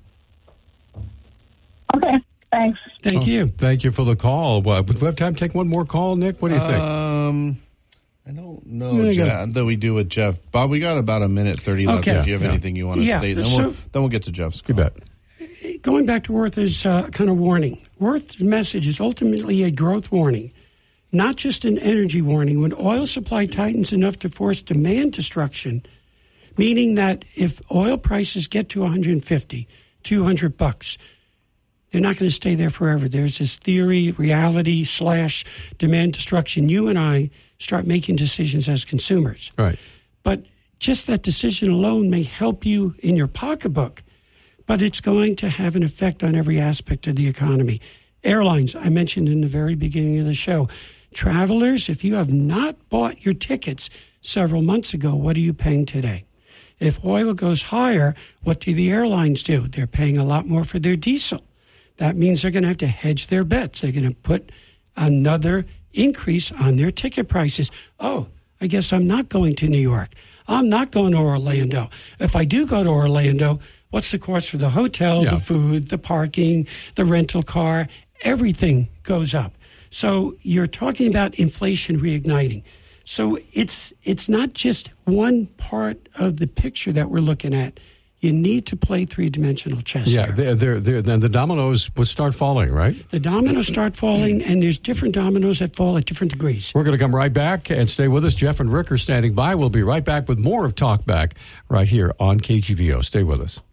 Okay, thanks. Thank oh, you. Thank you for the call. Well, do we have time to take one more call, Nick? What do you think? Um, I don't know Yeah, Jeff, got- that we do with Jeff. Bob, we got about a minute thirty left Okay. if you have Yeah. anything you want to Yeah, state. Then, so- we'll, then we'll get to Jeff's call. You bet. Going back to Worth's uh, kind of warning, Worth's message is ultimately a growth warning, not just an energy warning. When oil supply tightens enough to force demand destruction, meaning that if oil prices get to one hundred fifty, two hundred bucks, they're not going to stay there forever. There's this theory, reality slash demand destruction. You and I start making decisions as consumers. Right. But just that decision alone may help you in your pocketbook, but it's going to have an effect on every aspect of the economy. Airlines, I mentioned in the very beginning of the show. Travelers, if you have not bought your tickets several months ago, what are you paying today? If oil goes higher, what do the airlines do? They're paying a lot more for their diesel. That means they're going to have to hedge their bets. They're going to put another increase on their ticket prices. Oh, I guess I'm not going to New York. I'm not going to Orlando. If I do go to Orlando, what's the cost for the hotel, Yeah. the food, the parking, the rental car? Everything goes up. So you're talking about inflation reigniting. So it's it's not just one part of the picture that we're looking at. You need to play three-dimensional chess Yeah, here. they're, they're, they're, then the dominoes would start falling, right? The dominoes start falling, and there's different dominoes that fall at different degrees. We're going to come right back and stay with us. Jeff and Rick are standing by. We'll be right back with more of Talk Back right here on K G V O. Stay with us.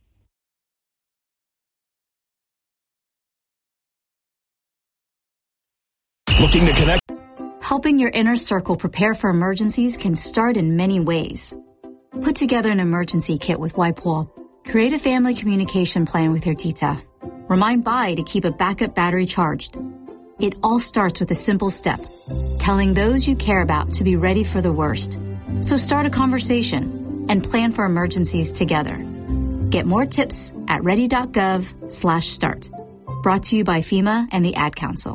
Looking to connect? Helping your inner circle prepare for emergencies can start in many ways. Put together an emergency kit with WipeWall. Create a family communication plan with your tita. Remind Bai to keep a backup battery charged. It all starts with a simple step, telling those you care about to be ready for the worst. So start a conversation and plan for emergencies together. Get more tips at ready.gov slash start. Brought to you by FEMA and the Ad Council.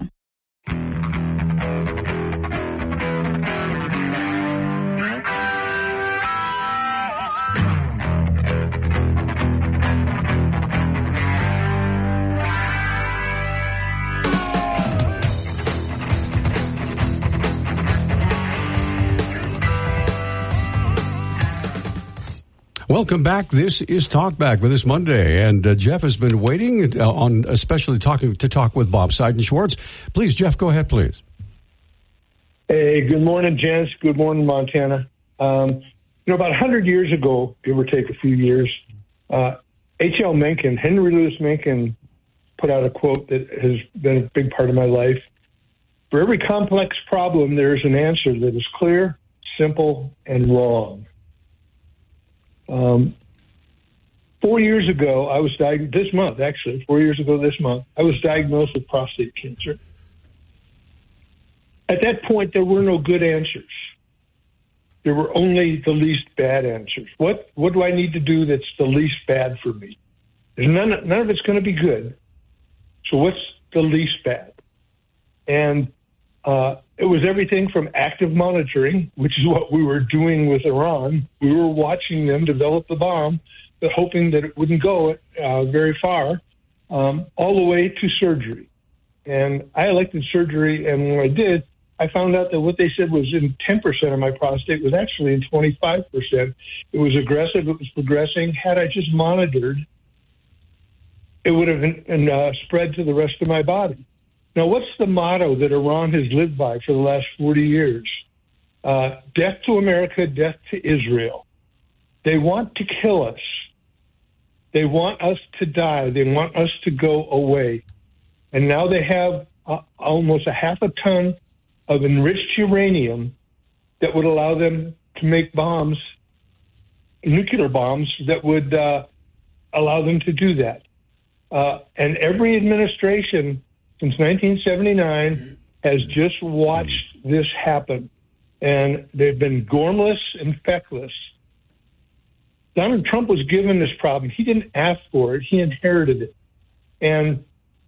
Welcome back. This is Talkback for this Monday, and uh, Jeff has been waiting uh, on, especially talking to talk with Bob Seiden-Schwartz. Please, Jeff, go ahead, please. Hey, good morning, gents. Good morning, Montana. Um, you know, about one hundred years ago, give or take a few years, uh, H L Mencken, Henry Louis Mencken, put out a quote that has been a big part of my life. For every complex problem, there is an answer that is clear, simple, and wrong. Um, four years ago, I was diagnosed, this month, actually, four years ago this month, I was diagnosed with prostate cancer. At that point, there were no good answers. There were only the least bad answers. What what do I need to do that's the least bad for me? There's none, none of it's going to be good. So what's the least bad? And uh, it was everything from active monitoring, which is what we were doing with Iran. We were watching them develop the bomb, but hoping that it wouldn't go uh, very far, um, all the way to surgery. And I elected surgery, and when I did, I found out that what they said was in ten percent of my prostate was actually in twenty-five percent. It was aggressive. It was progressing. Had I just monitored, it would have been, uh, spread to the rest of my body. Now, what's the motto that Iran has lived by for the last forty years? Uh, death to America, death to Israel. They want to kill us. They want us to die. They want us to go away. And now they have uh, almost a half a ton of enriched uranium that would allow them to make bombs, nuclear bombs, that would uh, allow them to do that. Uh, and every administration since nineteen seventy-nine has just watched this happen. And they've been gormless and feckless. Donald Trump was given this problem. He didn't ask for it. He inherited it. And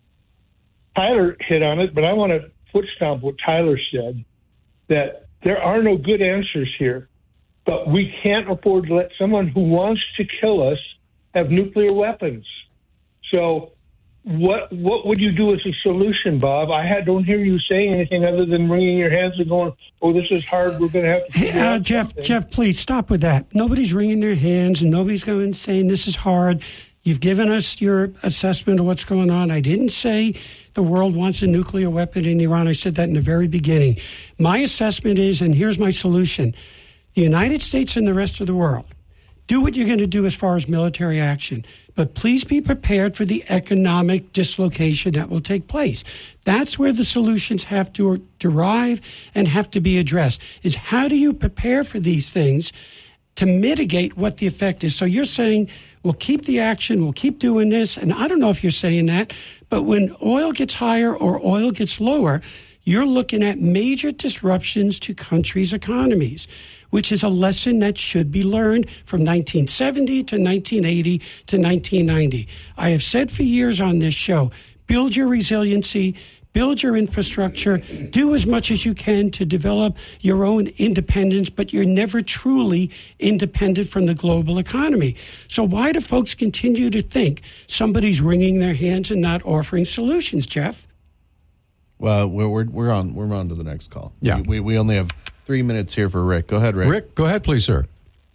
Tyler hit on it, but I want to foot stomp what Tyler said, that there are no good answers here. But we can't afford to let someone who wants to kill us have nuclear weapons. So what what would you do as a solution, Bob? I had, don't hear you saying anything other than wringing your hands and going, oh, this is hard. We're going to have to figure Hey, uh, out Jeff, something. Jeff, please stop with that. Nobody's wringing their hands, and nobody's going and saying this is hard. You've given us your assessment of what's going on. I didn't say the world wants a nuclear weapon in Iran. I said that in the very beginning. My assessment is, and here's my solution, the United States and the rest of the world, do what you're going to do as far as military action, but please be prepared for the economic dislocation that will take place. That's where the solutions have to derive and have to be addressed, is how do you prepare for these things to mitigate what the effect is? So you're saying, we'll keep the action, we'll keep doing this, and I don't know if you're saying that, but when oil gets higher or oil gets lower, you're looking at major disruptions to countries' economies, which is a lesson that should be learned from nineteen seventy to nineteen eighty to nineteen ninety. I have said for years on this show, build your resiliency, build your infrastructure, do as much as you can to develop your own independence, but you're never truly independent from the global economy. So why do folks continue to think somebody's wringing their hands and not offering solutions, Jeff? Well, we're we're, we're on we're on to the next call. Yeah, we, we we only have three minutes here for Rick. Go ahead, Rick. Rick, go ahead, please, sir.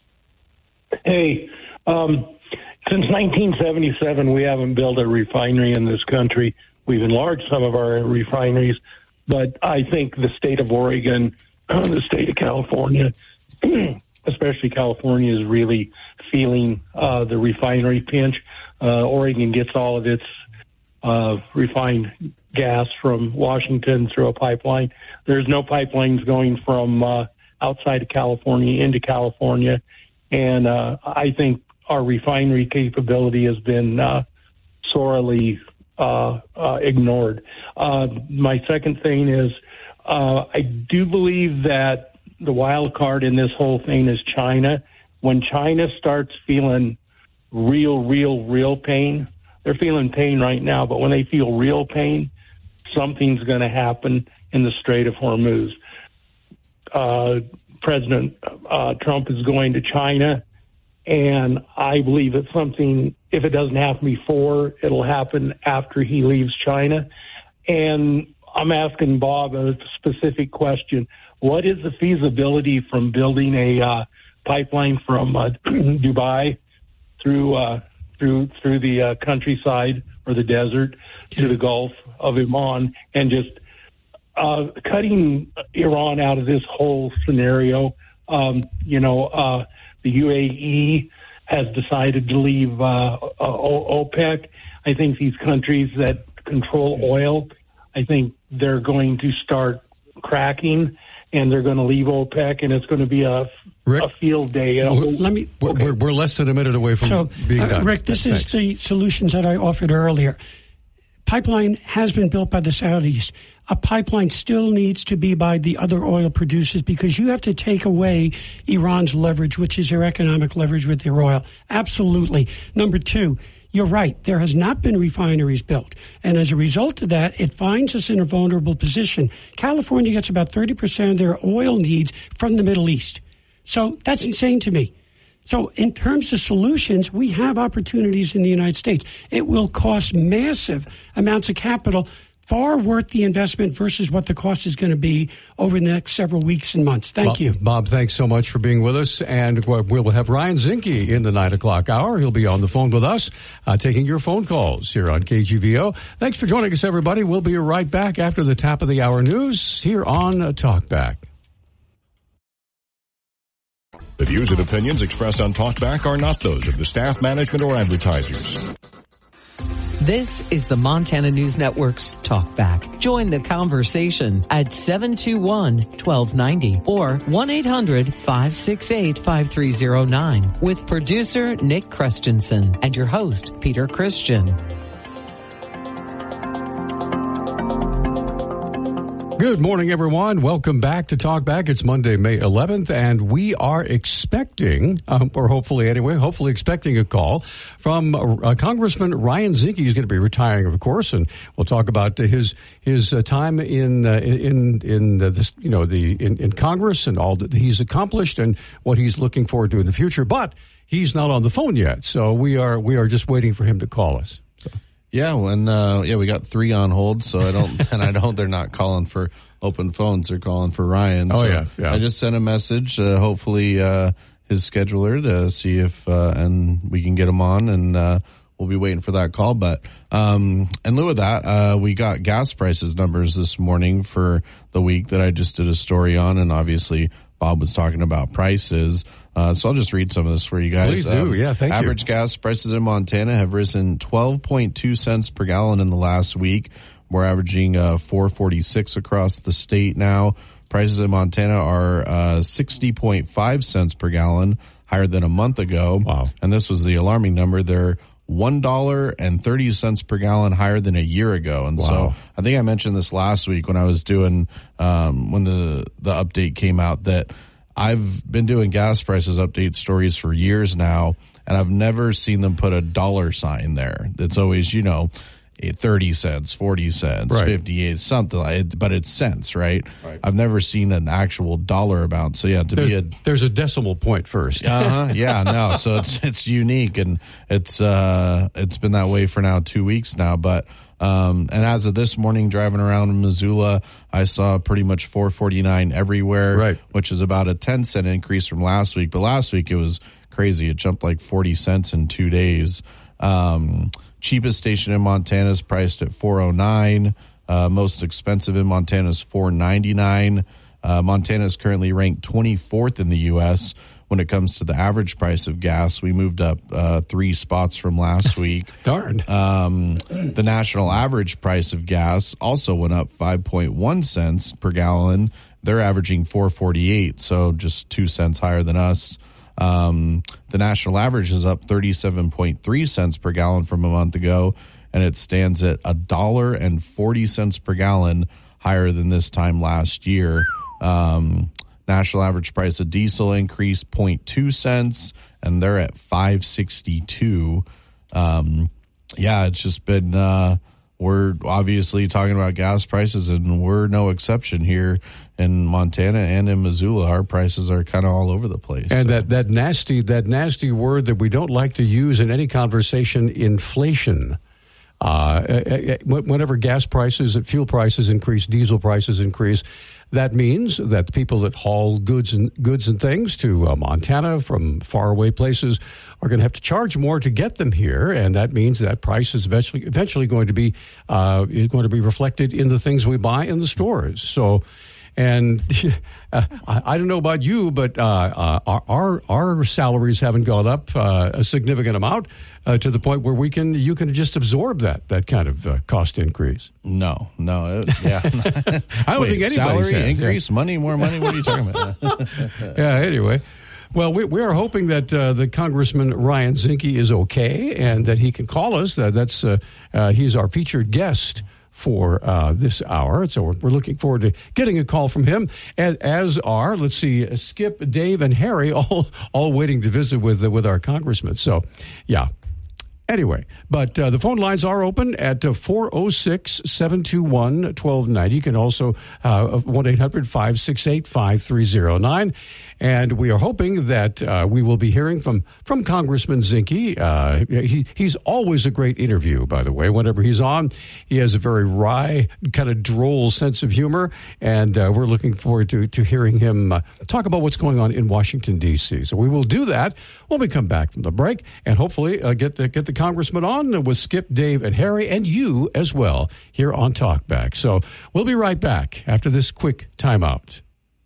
Hey, um, since nineteen seventy-seven, we haven't built a refinery in this country. We've enlarged some of our refineries, but I think the state of Oregon, the state of California, especially California, is really feeling uh, the refinery pinch. Uh, Oregon gets all of its uh, refined gas from Washington through a pipeline. There's no pipelines going from uh, outside of California into California, and uh, I think our refinery capability has been uh, sorely uh, uh, ignored. Uh, my second thing is uh, I do believe that the wild card in this whole thing is China. When China starts feeling real, real, real pain, they're feeling pain right now, but when they feel real pain, something's going to happen in the Strait of Hormuz. Uh, President uh, Trump is going to China, and I believe that something, if it doesn't happen before, it'll happen after he leaves China. And I'm asking Bob a specific question. What is the feasibility from building a uh, pipeline from uh, Dubai through uh, through through the uh, countryside or the desert to the Gulf of Oman, and just uh, cutting Iran out of this whole scenario. Um, you know, uh, the U A E has decided to leave uh, OPEC. I think these countries that control oil, I think they're going to start cracking, and they're going to leave OPEC, and it's going to be a, Rick, a field day. You know? Let me. We're, okay. we're, we're less than a minute away from so, being uh, done. Rick, this Thanks. is the solutions that I offered earlier. Pipeline has been built by the Saudis. A pipeline still needs to be by the other oil producers because you have to take away Iran's leverage, which is their economic leverage with their oil. Absolutely. Number two, you're right. There has not been refineries built. And as a result of that, it finds us in a vulnerable position. California gets about thirty percent of their oil needs from the Middle East. So that's insane to me. So in terms of solutions, we have opportunities in the United States. It will cost massive amounts of capital, far worth the investment versus what the cost is going to be over the next several weeks and months. Thank Bob, you. Bob, thanks so much for being with us. And we'll have Ryan Zinke in the nine o'clock hour. He'll be on the phone with us, uh, taking your phone calls here on K G V O. Thanks for joining us, everybody. We'll be right back after the top of the hour news here on uh, Talkback. The views and opinions expressed on Talkback are not those of the staff, management, or advertisers. This is the Montana News Network's Talkback. Join the conversation at seven two one, one two nine zero or one eight hundred, five six eight, five three zero nine with producer Nick Christensen and your host, Peter Christian. Good morning, everyone. Welcome back to Talkback. It's Monday, May eleventh, and we are expecting, um, or hopefully anyway, hopefully expecting a call from uh, Congressman Ryan Zinke. He's going to be retiring, of course, and we'll talk about his his uh, time in uh, in in uh, this, you know, the in, in Congress and all that he's accomplished and what he's looking forward to in the future. But he's not on the phone yet, so we are we are just waiting for him to call us. So. Yeah, when uh, yeah, we got three on hold, so I don't, and I know they're not calling for open phones; they're calling for Ryan. Oh so yeah, yeah. I just sent a message, uh, hopefully uh, his scheduler, to see if uh, and we can get him on, and uh, we'll be waiting for that call. But um, in lieu of that, uh, we got gas prices numbers this morning for the week that I just did a story on, and obviously Bob was talking about prices. Uh, so I'll just read some of this for you guys. Please do. Um, yeah, thank average you. Average gas prices in Montana have risen twelve point two cents per gallon in the last week. We're averaging uh, four forty-six across the state now. Prices in Montana are uh, sixty point five cents per gallon, higher than a month ago. Wow. And this was the alarming number. They're one dollar and thirty cents per gallon higher than a year ago. And wow. so I think I mentioned this last week when I was doing, um, when the, the update came out, that I've been doing gas prices update stories for years now, and I've never seen them put a dollar sign there. It's always, you know, thirty cents, forty cents, right. fifty-eight, something like it, but it's cents, right? right? I've never seen an actual dollar amount. So yeah, to there's, be a there's a decimal point first. uh-huh, yeah, no. So it's it's unique, and it's uh it's been that way for now two weeks now, but. Um, and as of this morning, driving around in Missoula, I saw pretty much four forty-nine everywhere, right. which is about a ten cent increase from last week. But last week it was crazy. It jumped like forty cents in two days. Um, cheapest station in Montana is priced at four oh nine. Uh, most expensive in Montana is four ninety-nine. Uh, Montana is currently ranked twenty-fourth in the U S when it comes to the average price of gas. We moved up uh, three spots from last week. Darn. Um, the national average price of gas also went up five point one cents per gallon. They're averaging four forty-eight, so just two cents higher than us. Um, the national average is up thirty-seven point three cents per gallon from a month ago, and it stands at a dollar and forty cents per gallon higher than this time last year. Um, National average price of diesel increased zero point two cents, and they're at five sixty-two. Um, yeah, it's just been, uh, we're obviously talking about gas prices, and we're no exception here in Montana and in Missoula. Our prices are kind of all over the place. And so. that, that nasty that nasty word that we don't like to use in any conversation, inflation. Uh, whenever gas prices, fuel prices increase, diesel prices increase, that means that the people that haul goods and goods and things to uh, Montana from faraway places are going to have to charge more to get them here, and that means that price is eventually eventually going to be uh, is going to be reflected in the things we buy in the stores. So. And uh, I, I don't know about you, but uh, uh, our our salaries haven't gone up uh, a significant amount uh, to the point where we can you can just absorb that that kind of uh, cost increase. No, no, it, yeah. I don't Wait, think anybody's salary has, increase, yeah. money, more money. What are you talking about? Yeah. Anyway. Well, we, we are hoping that uh, the Congressman Ryan Zinke is okay and that he can call us. Uh, that's uh, uh, he's our featured guest for uh, this hour. So we're, we're looking forward to getting a call from him, as, as are, let's see, Skip, Dave, and Harry, all all waiting to visit with, uh, with our congressman. So, yeah. Anyway, but uh, the phone lines are open at uh, four oh six, seven two one, one two nine zero. You can also uh, one eight hundred, five six eight, five three zero nine. And we are hoping that uh, we will be hearing from, from Congressman Zinke. Uh, he, he's always a great interview, by the way. Whenever he's on, he has a very wry, kind of droll sense of humor. And uh, we're looking forward to, to hearing him uh, talk about what's going on in Washington, D C. So we will do that when we come back from the break and hopefully uh, get, the, get the Congressman on with Skip, Dave, and Harry, and you as well here on Talkback. So we'll be right back after this quick timeout.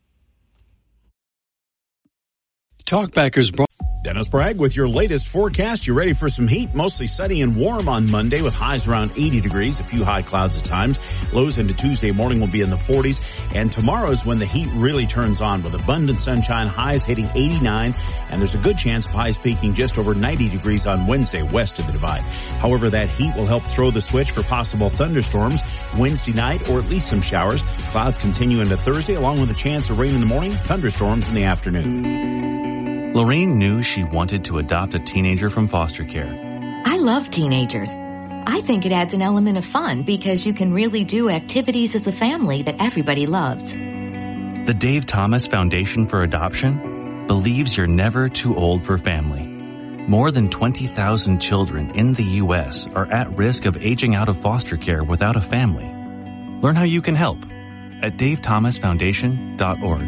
Talkbackers brought. Dennis Bragg with your latest forecast. You're ready for some heat, mostly sunny and warm on Monday with highs around eighty degrees, a few high clouds at times. Lows into Tuesday morning will be in the forties. And tomorrow is when the heat really turns on with abundant sunshine, highs hitting eighty-nine. And there's a good chance of highs peaking just over ninety degrees on Wednesday west of the divide. However, that heat will help throw the switch for possible thunderstorms Wednesday night or at least some showers. Clouds continue into Thursday along with a chance of rain in the morning, thunderstorms in the afternoon. Lorraine knew she wanted to adopt a teenager from foster care. I love teenagers. I think it adds an element of fun because you can really do activities as a family that everybody loves. The Dave Thomas Foundation for Adoption believes you're never too old for family. More than twenty thousand children in the U S are at risk of aging out of foster care without a family. Learn how you can help at dave thomas foundation dot org.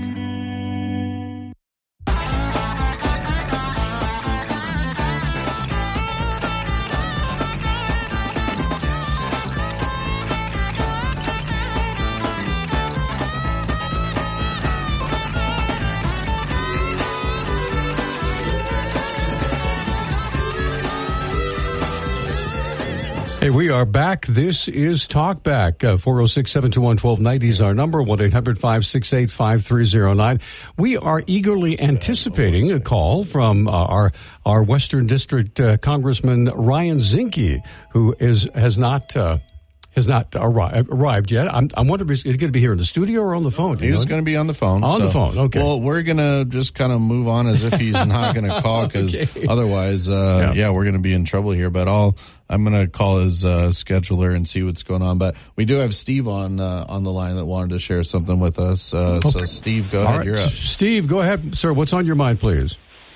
Hey, we are back. This is Talkback. Uh, four oh six, seven two one, one two nine zero is our number, one eight hundred, five six eight, five three zero nine. We are eagerly anticipating a call from uh, our our Western District uh, Congressman Ryan Zinke, who is has not uh, has not arri- arrived yet. I'm, I'm wondering, is he going to be here in the studio or on the phone? He's going to be on the phone. On so, the phone, okay. Well, we're going to just kind of move on as if he's not going to call because okay. otherwise, uh, yeah. yeah, we're going to be in trouble here. But I'll, I'm going to call his uh, scheduler and see what's going on. But we do have Steve on uh, on the line that wanted to share something with us. Uh, okay. So, Steve, go All ahead. Right. You're up. Steve, go ahead. Sir, what's on your mind, please?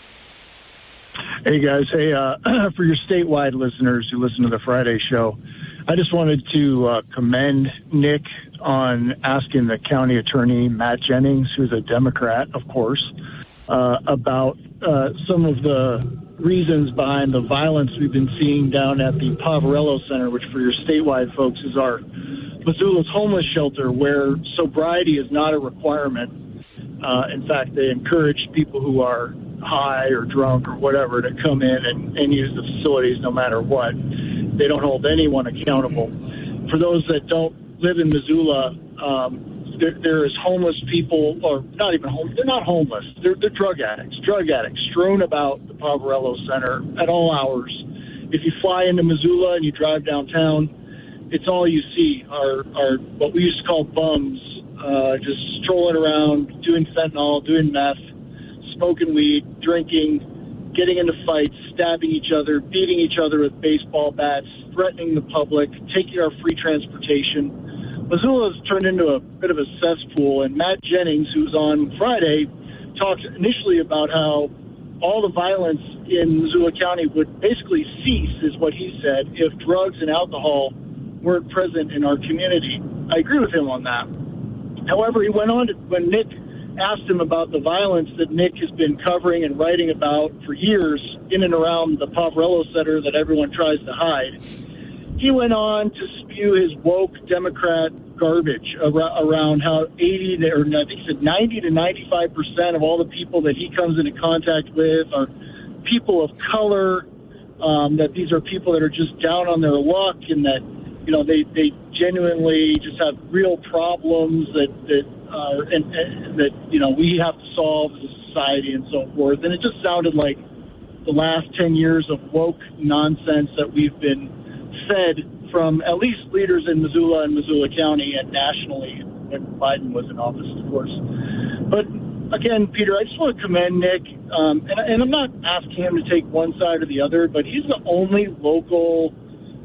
Hey, guys. Hey, uh, for your statewide listeners who listen to the Friday show, I just wanted to uh, commend Nick on asking the county attorney, Matt Jennings, who's a Democrat, of course, uh, about uh, some of the reasons behind the violence we've been seeing down at the Poverello Center, which for your statewide folks is our Missoula's homeless shelter, where sobriety is not a requirement. Uh, in fact, they encourage people who are high or drunk or whatever to come in and, and use the facilities no matter what. They don't hold anyone accountable. For those that don't live in Missoula, um, there, there is homeless people, or not even homeless, they're not homeless, they're, they're drug addicts, drug addicts strewn about the Poverello Center at all hours. If you fly into Missoula and you drive downtown, it's all you see are, are what we used to call bums, uh, just strolling around, doing fentanyl, doing meth, smoking weed, drinking, getting into fights, stabbing each other, beating each other with baseball bats, threatening the public, taking our free transportation. Missoula has turned into a bit of a cesspool, and Matt Jennings, who's on Friday, talked initially about how all the violence in Missoula County would basically cease, is what he said, if drugs and alcohol weren't present in our community. I agree with him on that. However, he went on to, when Nick asked him about the violence that Nick has been covering and writing about for years in and around the Poverello Center that everyone tries to hide, he went on to spew his woke Democrat garbage around how eighty to, or I think he said ninety to ninety-five percent of all the people that he comes into contact with are people of color, um, that these are people that are just down on their luck, and that, you know, they, they genuinely just have real problems that, that are, and, and that, you know, we have to solve as a society and so forth. And it just sounded like the last ten years of woke nonsense that we've been fed from at least leaders in Missoula and Missoula County and nationally when Biden was in office, of course. But again, Peter, I just want to commend Nick, um, and, and I'm not asking him to take one side or the other, but he's the only local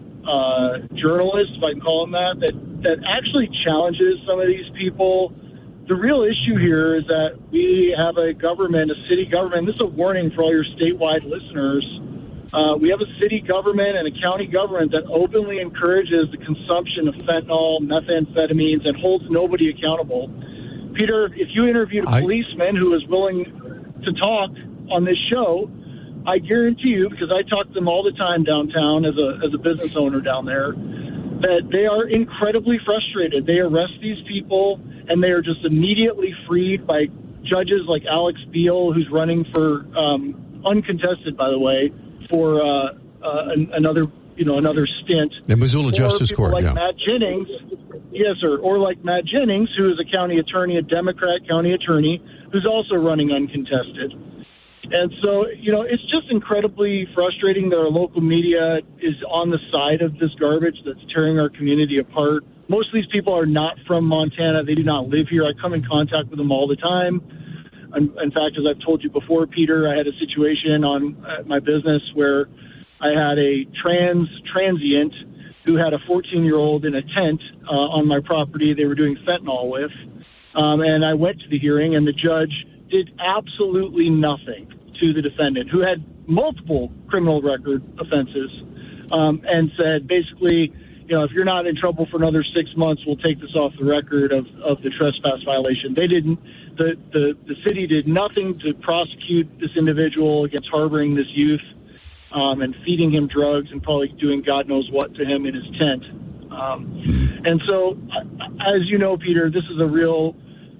uh, journalist, if I can call him that, that, that actually challenges some of these people. The real issue here is that we have a government, a city government. This is a warning for all your statewide listeners. Uh, we have a city government and a county government that openly encourages the consumption of fentanyl, methamphetamines, and holds nobody accountable. Peter, if you interviewed a I... policeman who is willing to talk on this show, I guarantee you, because I talk to them all the time downtown as a as a business owner down there, that they are incredibly frustrated. They arrest these people, and they are just immediately freed by judges like Alex Beal, who's running for um, uncontested, by the way, for uh, uh, an, another, you know, another stint. The Missoula or Justice Court, like yeah. Matt Jennings, yes, sir, or like Matt Jennings, who is a county attorney, a Democrat county attorney, who's also running uncontested. And so, you know, it's just incredibly frustrating that our local media is on the side of this garbage that's tearing our community apart. Most of these people are not from Montana. They do not live here. I come in contact with them all the time. In fact, as I've told you before, Peter, I had a situation on my business where I had a trans transient who had a fourteen-year-old in a tent uh, on my property they were doing fentanyl with. Um, and I went to the hearing, and the judge did absolutely nothing to the defendant, who had multiple criminal record offenses, um, and said basically, you know, if you're not in trouble for another six months, we'll take this off the record of, of the trespass violation. They didn't. The, the, the city did nothing to prosecute this individual against harboring this youth um, and feeding him drugs and probably doing God knows what to him in his tent. Um, and so, as you know, Peter, this is a real,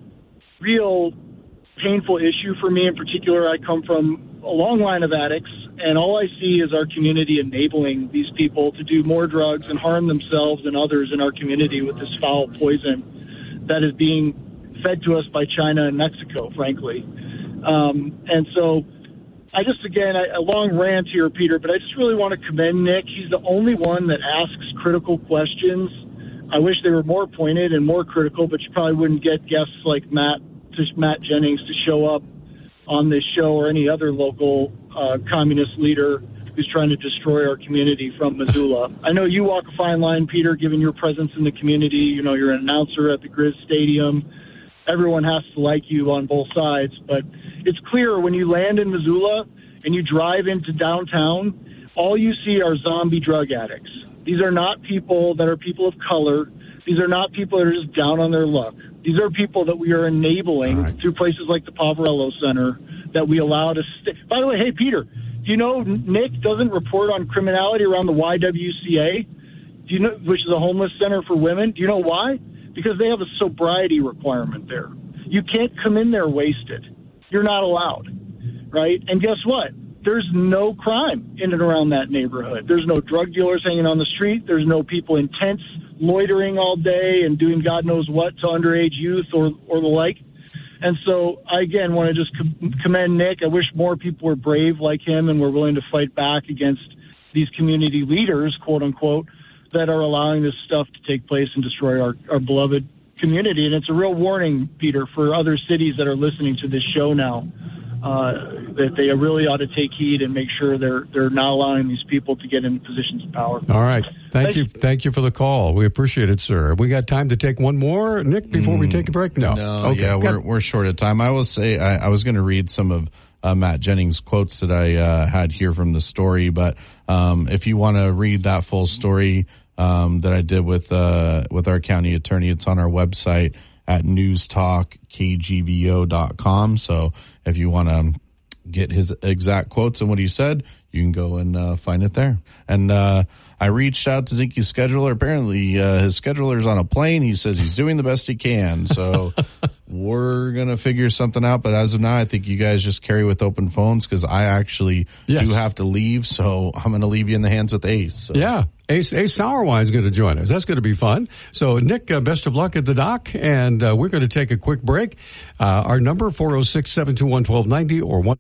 real painful issue for me in particular. I come from a long line of addicts, and all I see is our community enabling these people to do more drugs and harm themselves and others in our community with this foul poison that is being fed to us by China and Mexico, frankly. Um, and so I just, again, I, a long rant here, Peter, but I just really want to commend Nick. He's the only one that asks critical questions. I wish they were more pointed and more critical, but you probably wouldn't get guests like Matt, just Matt Jennings to show up on this show or any other local uh, communist leader who's trying to destroy our community from Missoula. I know you walk a fine line, Peter, given your presence in the community. You know, you're an announcer at the Grizz Stadium. Everyone has to like you on both sides, but it's clear when you land in Missoula and you drive into downtown, all you see are zombie drug addicts. These are not people that are people of color. These are not people that are just down on their luck. These are people that we are enabling right. through places like the Poverello Center that we allow to stay. By the way, hey, Peter, do you know Nick doesn't report on criminality around the Y W C A, do you know, which is a homeless center for women? Do you know why? Because they have a sobriety requirement there. You can't come in there wasted. You're not allowed, right? And guess what? There's no crime in and around that neighborhood. There's no drug dealers hanging on the street. There's no people in tents loitering all day and doing God knows what to underage youth or, or the like. And so I, again, want to just com- commend Nick. I wish more people were brave like him and were willing to fight back against these community leaders, quote unquote, that are allowing this stuff to take place and destroy our, our beloved community. And it's a real warning, Peter, for other cities that are listening to this show now, uh, that they really ought to take heed and make sure they're they're not allowing these people to get in positions of power. All right. Thank Thank you. Thank you for the call. We appreciate it, sir. We got time to take one more, Nick, before mm, we take a break? No. No, okay. yeah, got we're, we're short of time. I will say I, I was going to read some of uh, Matt Jennings quotes that I uh, had here from the story. But um, if you want to read that full story um, that I did with uh, with our county attorney, it's on our website at news talk k g v o dot com. So if you want to get his exact quotes and what he said, you can go and uh, find it there. And uh, I reached out to Zinke's scheduler. Apparently, uh, his scheduler's on a plane. He says he's doing the best he can. So we're going to figure something out. But as of now, I think you guys just carry with open phones because I actually yes. do have to leave. So I'm going to leave you in the hands with Ace. So. Yeah. Ace, Ace Sourwine's going to join us. That's going to be fun. So, Nick, uh, best of luck at the dock. And uh, we're going to take a quick break. Uh, our number, four oh six, seven two one, one two nine oh or one...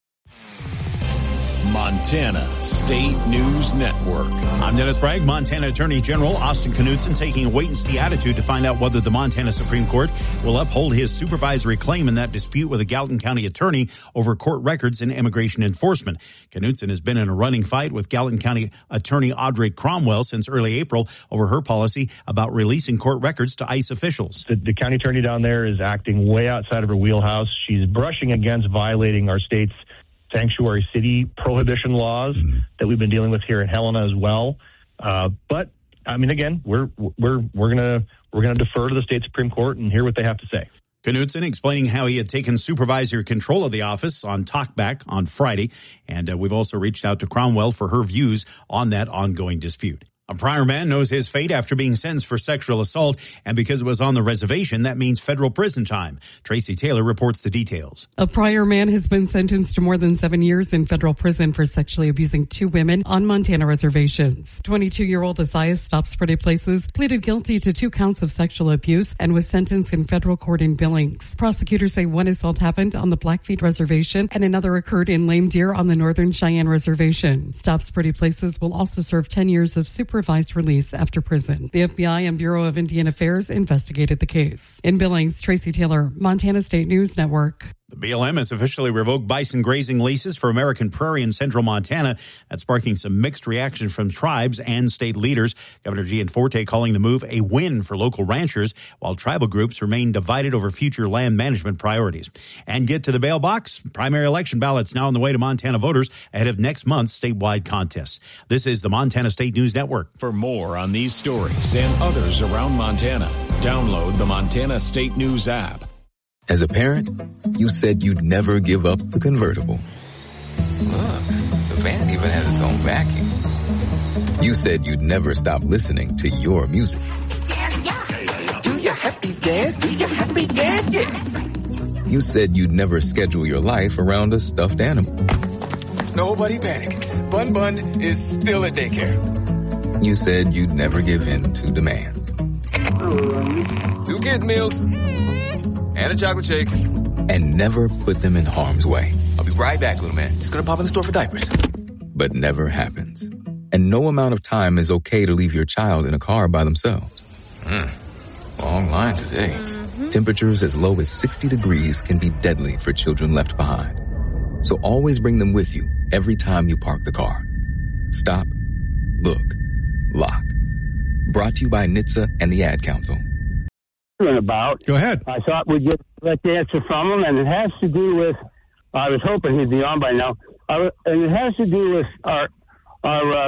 Montana State News Network. I'm Dennis Bragg. Montana Attorney General Austin Knudsen taking a wait-and-see attitude to find out whether the Montana Supreme Court will uphold his supervisory claim in that dispute with a Gallatin County attorney over court records and immigration enforcement. Knudsen has been in a running fight with Gallatin County Attorney Audrey Cromwell since early April over her policy about releasing court records to ICE officials. The, the county attorney down there is acting way outside of her wheelhouse. She's brushing against violating our state's sanctuary city prohibition laws mm-hmm. that we've been dealing with here in Helena as well. Uh, but I mean, again, we're we're we're gonna we're gonna defer to the state Supreme Court and hear what they have to say. Knudsen explaining how he had taken supervisory control of the office on Talkback on Friday, and uh, we've also reached out to Cromwell for her views on that ongoing dispute. A prior man knows his fate after being sentenced for sexual assault, and because it was on the reservation, that means federal prison time. Tracy Taylor reports the details. A prior man has been sentenced to more than seven years in federal prison for sexually abusing two women on Montana reservations. twenty-two-year-old Isaiah Stops Pretty Places pleaded guilty to two counts of sexual abuse and was sentenced in federal court in Billings. Prosecutors say one assault happened on the Blackfeet Reservation and another occurred in Lame Deer on the Northern Cheyenne Reservation. Stops Pretty Places will also serve ten years of supervised release after prison. The F B I and Bureau of Indian Affairs investigated the case. In Billings, Tracy Taylor, Montana State News Network. The B L M has officially revoked bison grazing leases for American Prairie in central Montana. That's sparking some mixed reaction from tribes and state leaders. Governor Gianforte calling the move a win for local ranchers, while tribal groups remain divided over future land management priorities. And get to the bail box. Primary election ballots now on the way to Montana voters ahead of next month's statewide contests. This is the Montana State News Network. For more on these stories and others around Montana, download the Montana State News app. As a parent, you said you'd never give up the convertible. Look, the van even has its own vacuum. You said you'd never stop listening to your music. Do your happy dance, do your happy dance, yeah. You said you'd never schedule your life around a stuffed animal. Nobody panic. Bun Bun is still at daycare. You said you'd never give in to demands. Two kids meals. And a chocolate shake. And never put them in harm's way. I'll be right back, little man. Just gonna pop in the store for diapers. But never happens. And no amount of time is okay to leave your child in a car by themselves. Mm, long line today. Mm-hmm. Temperatures as low as sixty degrees can be deadly for children left behind. So always bring them with you every time you park the car. Stop, look, lock. Brought to you by N H T S A and the Ad Council. About. Go ahead. I thought we'd get the answer from him, and it has to do with. I was hoping he'd be on by now, uh, and it has to do with our our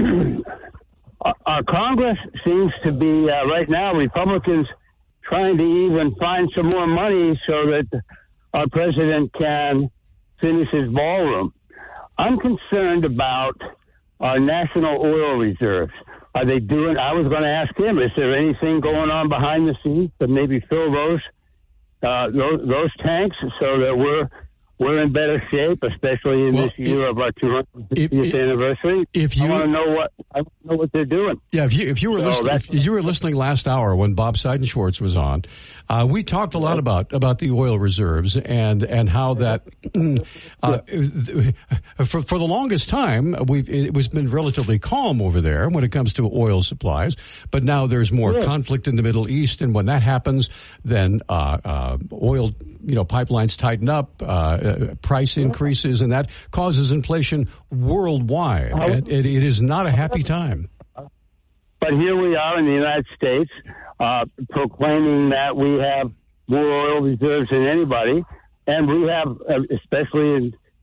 uh, our Congress seems to be uh, right now Republicans trying to even find some more money so that our president can finish his ballroom. I'm concerned about our national oil reserves. Are they doing? I was going to ask him. Is there anything going on behind the scenes to maybe fill those uh, those, those tanks so that we're we're in better shape, especially in well, this year if, of our two hundred fiftieth anniversary? If you I want to know what I want to know what they're doing. Yeah, if you if you were so listening, if you were listening last hour when Bob Seidenschwartz was on, uh, we talked a lot about about the oil reserves and and how that uh, for for the longest time we've it was been relatively calm over there when it comes to oil supplies, but now there's more yeah. conflict in the Middle East, and when that happens, then uh, uh, oil you know pipelines tighten up. Uh, Uh, price increases, and that causes inflation worldwide. And it, it is not a happy time. But here we are in the United States uh, proclaiming that we have more oil reserves than anybody, and we have, uh, especially in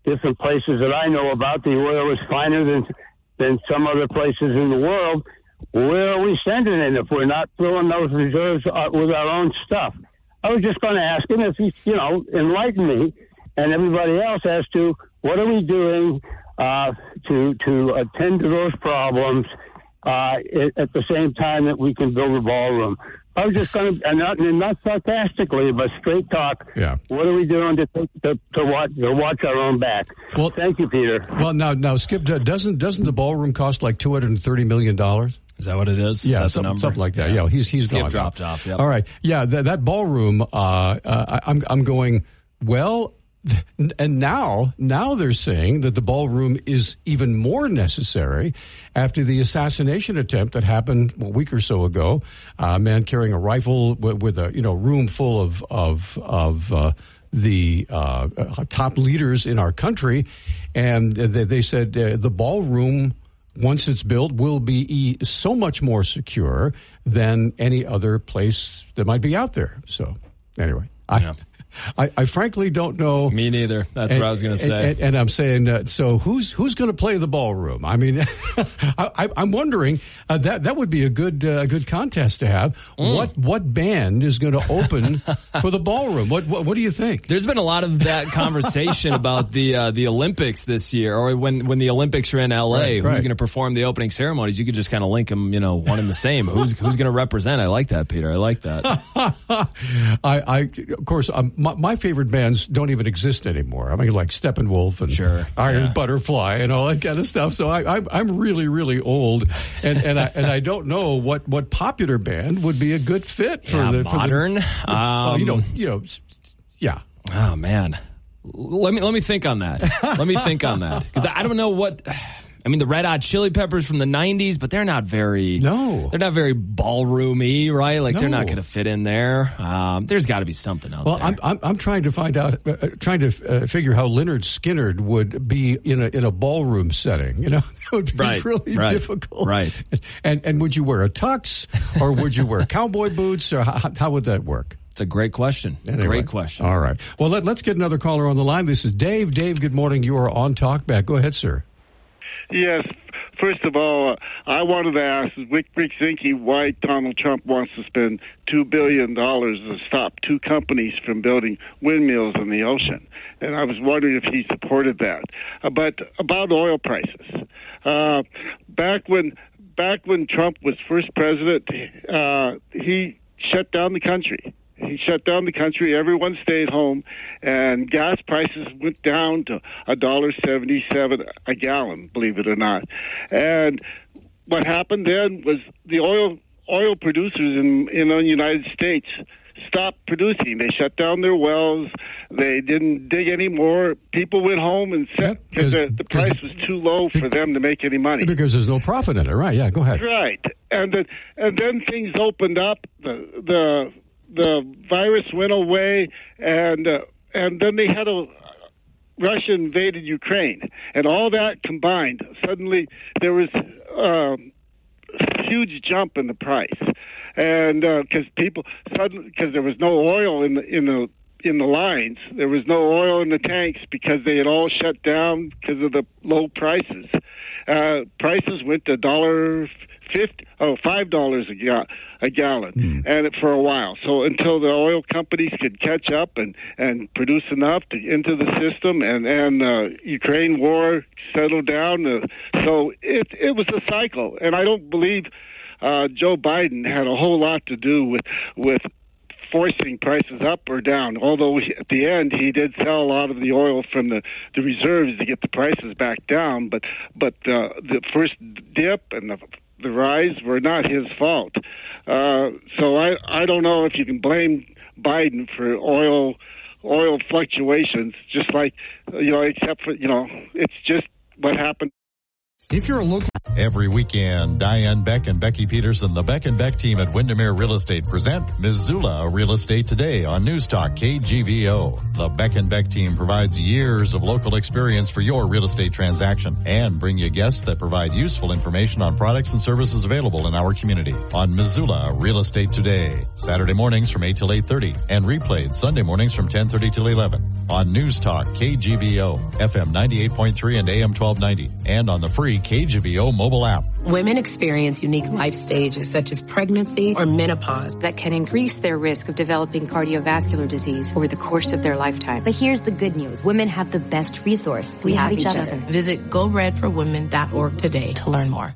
different places that I know about, the oil is finer than than some other places in the world. Where are we sending it if we're not filling those reserves with our own stuff? I was just going to ask him if he, you know, enlighten me and everybody else as to what are we doing uh, to to attend to those problems uh, at the same time that we can build a ballroom. I was just going to, and not, and not sarcastically, but straight talk. Yeah. What are we doing to to, to watch to watch our own back? Well, thank you, Peter. Well, now, now, Skip, doesn't doesn't the ballroom cost like two hundred and thirty million dollars? Is that what it is? Yeah, is that some, the number? something like that. Yeah, yeah he's he's Skip gone. dropped off. Yep. All right. Yeah, that, that ballroom. Uh, uh, I'm I'm going. Well, and now now they're saying that the ballroom is even more necessary after the assassination attempt that happened a week or so ago. Uh, a man carrying a rifle with, with a you know room full of of of. Uh, the uh, top leaders in our country, and they, they said uh, the ballroom, once it's built, will be so much more secure than any other place that might be out there. So, anyway, I, yeah. I, I frankly don't know. Me neither. That's and, what I was going to say. And, and, and I'm saying, uh, so who's who's going to play the ballroom? I mean, I, I, I'm wondering uh, that that would be a good uh, a good contest to have. Mm. What what band is going to open for the ballroom? What, what what do you think? There's been a lot of that conversation about the uh, the Olympics this year, or when when the Olympics are in L A. Right, who's right. going to perform the opening ceremonies? You could just kind of link them, you know, one and the same. who's who's going to represent? I like that, Peter. I like that. I, I of course um, my, my favorite bands don't even exist anymore. I mean, like Steppenwolf and sure, Iron yeah. Butterfly and all that kind of stuff. So I, I'm I'm really really old, and and I and I don't know what, what popular band would be a good fit for yeah, the modern. For the, um, well, you know, you know, yeah. Oh man, let me let me think on that. Let me think on that because I don't know what. I mean, the Red Hot Chili Peppers from the nineties, but they're not very. No, they're not very ballroomy, right? Like no. they're not going to fit in there. Um, there's got to be something out well, there. Well, I'm, I'm I'm trying to find out, uh, trying to uh, figure how Lynyrd Skynyrd would be in a in a ballroom setting. You know, that would be right, really right, difficult. Right. And and would you wear a tux or would you wear cowboy boots or how, how would that work? It's a great question. Anyway, great question. All right. Well, let, let's get another caller on the line. This is Dave. Dave, good morning. You are on Talkback. Go ahead, sir. Yes. First of all, uh, I wanted to ask Rick, Rick Zinke why Donald Trump wants to spend two billion dollars to stop two companies from building windmills in the ocean. And I was wondering if he supported that. Uh, but about oil prices. Uh, back when back when Trump was first president, uh, he shut down the country. He shut down the country. Everyone stayed home, and gas prices went down to a dollar seventy-seven a gallon. Believe it or not. And what happened then was the oil oil producers in in the United States stopped producing. They shut down their wells. They didn't dig anymore. People went home and set because the, the price was too low for them to make any money. Because there's no profit in it, right? Yeah, go ahead. Right, and then and then things opened up. The the The virus went away, and uh, and then they had a Russia invaded Ukraine, and all that combined, suddenly there was um, a huge jump in the price, and because uh, people suddenly because there was no oil in the in the in the lines, there was no oil in the tanks because they had all shut down because of the low prices. Uh, prices went to a dollar. Fifty, oh, five dollars a, ga- a gallon, mm. and it, for a while. So until the oil companies could catch up and, and produce enough to into the system, and and uh, Ukraine war settled down. Uh, so it it was a cycle, and I don't believe uh, Joe Biden had a whole lot to do with with forcing prices up or down, although he, at the end he did sell a lot of the oil from the, the reserves to get the prices back down. But but uh, the first dip and the the rise were not his fault. Uh, so I, I don't know if you can blame Biden for oil oil fluctuations, just like, you know, except for, you know, it's just what happened. If you're a local... Every weekend, Diane Beck and Becky Peterson, the Beck and Beck team at Windermere Real Estate present Missoula Real Estate Today on News Talk K G V O. The Beck and Beck team provides years of local experience for your real estate transaction and bring you guests that provide useful information on products and services available in our community on Missoula Real Estate Today. Saturday mornings from eight till eight thirty and replayed Sunday mornings from ten thirty till eleven on News Talk K G V O, F M ninety-eight point three and A M twelve ninety, and on the free K G V O mobile app. Women experience unique life stages such as pregnancy or menopause that can increase their risk of developing cardiovascular disease over the course of their lifetime. But here's the good news. Women have the best resource. We, we have, have each other. other. Visit go red for women dot org today to learn more.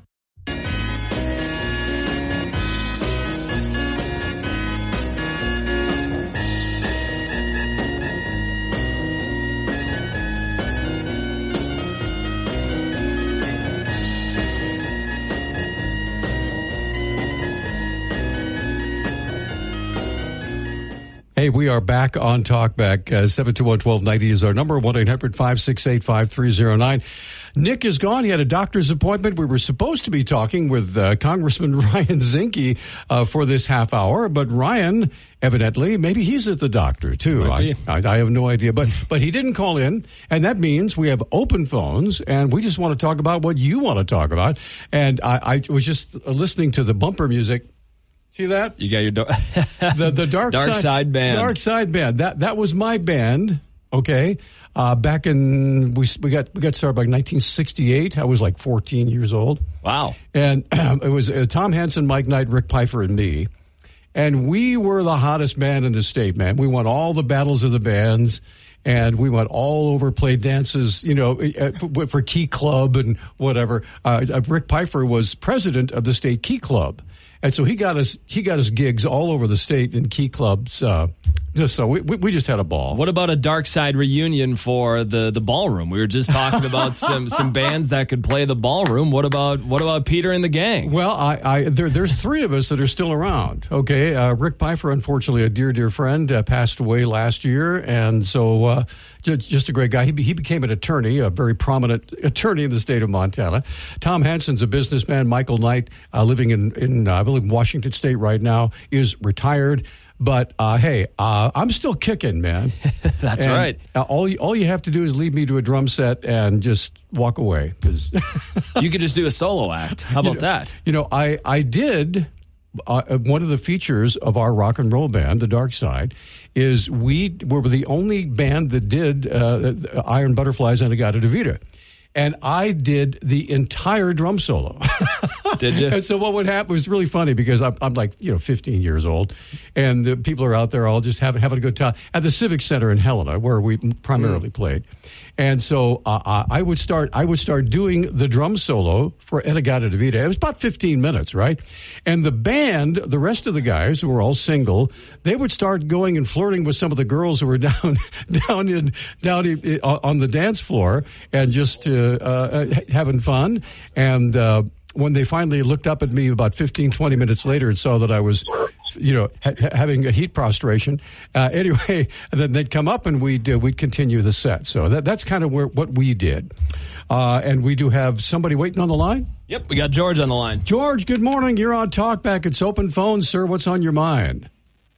Hey, we are back on Talkback. Uh, seven two one, one two nine zero is our number, one eight hundred, five six eight, five three zero nine. Nick is gone. He had a doctor's appointment. We were supposed to be talking with uh, Congressman Ryan Zinke uh, for this half hour, but Ryan, evidently, maybe he's at the doctor, too. I, I, I have no idea. But but he didn't call in, and that means we have open phones, and we just want to talk about what you want to talk about. And I, I was just listening to the bumper music. See that? You got your do- the the dark, dark side, side band. Dark Side Band. That that was my band. Okay, uh, back in we we got we got started by nineteen sixty-eight. I was like fourteen years old. Wow. And um, it was uh, Tom Hansen, Mike Knight, Rick Pfeiffer, and me. And we were the hottest band in the state, man. We won all the battles of the bands. And we went all over, played dances, you know, for Key Club and whatever. Uh, Rick Pfeiffer was president of the state Key Club. And so he got us, he got us gigs all over the state in Key Clubs. Uh, just so we, we just had a ball. What about a Dark Side reunion for the, the ballroom? We were just talking about some, some bands that could play the ballroom. What about what about Peter and the gang? Well, I, I there, there's three of us that are still around. Okay, uh, Rick Pfeiffer, unfortunately, a dear dear friend, uh, passed away last year, and so uh, just, just a great guy. He he became an attorney, a very prominent attorney in the state of Montana. Tom Hansen's a businessman. Michael Knight, uh, living in in uh, I believe Washington State right now, is retired. But, uh, hey, uh, I'm still kicking, man. That's and, right. Uh, all, you, all you have to do is lead me to a drum set and just walk away. Cause you could just do a solo act. How about you know, that? You know, I, I did, uh, one of the features of our rock and roll band, The Dark Side, is we were the only band that did uh, Iron Butterflies and Agata-Davida. And I did the entire drum solo. Did you? And so what would happen was really funny because I'm, I'm like, you know, fifteen years old. And the people are out there all just having, having a good time at the Civic Center in Helena, where we primarily mm. played. And so uh, I would start I would start doing the drum solo for In-A-Gadda-Da-Vida. It was about fifteen minutes, right? And the band, the rest of the guys who were all single, they would start going and flirting with some of the girls who were down down in down in, on the dance floor and just uh, uh, having fun. And uh, when they finally looked up at me about fifteen, twenty minutes later and saw that I was, you know, ha- having a heat prostration. Uh, anyway, and then they'd come up and we'd uh, we'd continue the set. So that that's kind of where what we did. Uh, and we do have somebody waiting on the line. Yep, we got George on the line. George, good morning. You're on Talkback. It's open phone, sir. What's on your mind?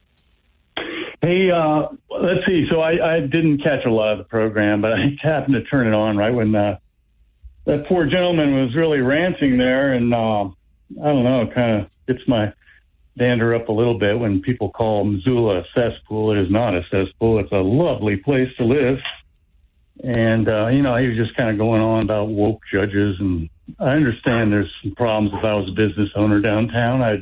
Hey, uh, let's see. So I, I didn't catch a lot of the program, but I happened to turn it on right when uh, that poor gentleman was really ranting there, and uh, I don't know, it kind of gets my dander up a little bit when people call Missoula a cesspool. It is not a cesspool. It's a lovely place to live. And, uh, you know, he was just kind of going on about woke judges. And I understand there's some problems. If I was a business owner downtown, I'd,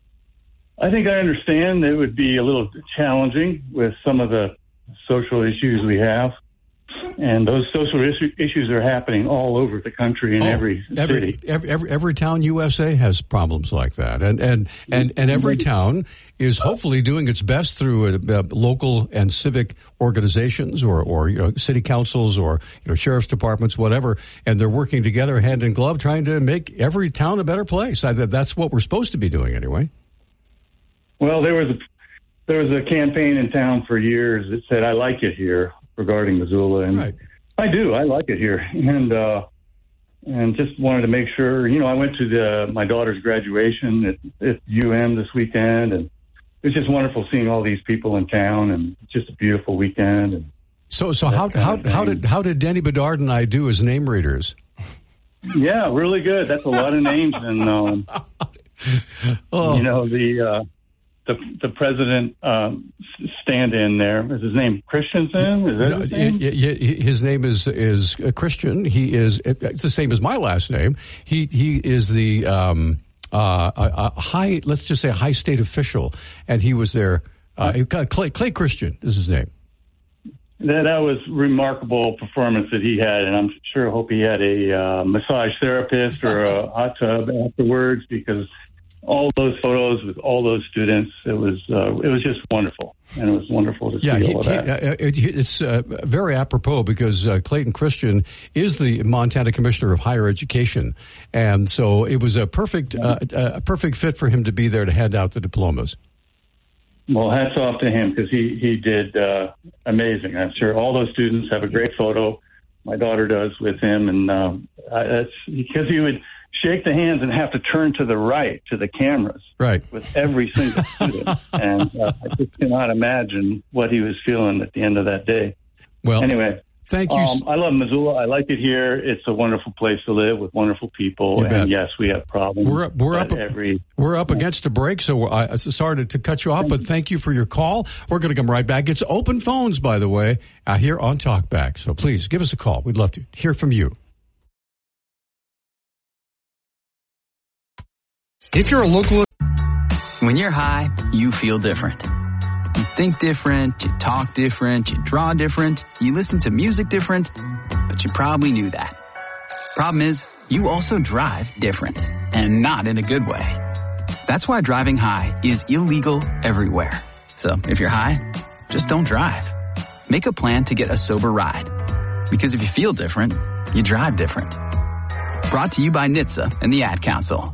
I think I understand it would be a little challenging with some of the social issues we have. And those social issue, issues are happening all over the country in oh, every city. Every, every, every, every town U S A has problems like that. And, and, and, and every town is hopefully doing its best through uh, local and civic organizations or, or you know, city councils or you know, sheriff's departments, whatever. And they're working together hand in glove trying to make every town a better place. I, that's what we're supposed to be doing anyway. Well, there was a, there was a campaign in town for years that said, I like it here, regarding Missoula. And right. I do. I like it here. And uh, and just wanted to make sure, you know, I went to the my daughter's graduation at, at U M this weekend, and it was just wonderful seeing all these people in town, and just a beautiful weekend. And so, so how how how did how did Danny Bedard and I do as name readers? Yeah, really good. That's a lot of names, and um, oh. you know the. Uh, The, the president um, stand-in there, is his name Christensen? Is that his name? Yeah, yeah, his name is is Christian. He is it's the same as my last name. He he is the um, uh, a, a high, let's just say, a high state official, and he was there. Uh, Clay, Clay Christian is his name. That that was remarkable performance that he had, and I'm sure hope he had a uh, massage therapist or a hot tub afterwards, because all those photos with all those students, it was uh, it was just wonderful, and it was wonderful to yeah, see he, all of that. He, uh, it, it's uh, very apropos because uh, Clayton Christian is the Montana Commissioner of Higher Education, and so it was a perfect uh, a perfect fit for him to be there to hand out the diplomas. Well, hats off to him, because he he did uh, amazing. I'm sure all those students have a great photo. My daughter does with him, and uh, that's because he would shake the hands and have to turn to the right to the cameras, right, with every single student. And uh, I just cannot imagine what he was feeling at the end of that day. Well, anyway, thank you. Um, I love Missoula. I like it here. It's a wonderful place to live with wonderful people. You and bet. yes, we have problems. We're up, we're up every. We're up against a break, so we're, uh, sorry to, to cut you off, but thank you for your call. We're going to come right back. It's open phones, by the way, uh, here on Talkback. So please give us a call. We'd love to hear from you. If you're a local... When you're high, you feel different. You think different, you talk different, you draw different, you listen to music different, but you probably knew that. Problem is, you also drive different, and not in a good way. That's why driving high is illegal everywhere. So if you're high, just don't drive. Make a plan to get a sober ride. Because if you feel different, you drive different. Brought to you by N H T S A and the Ad Council.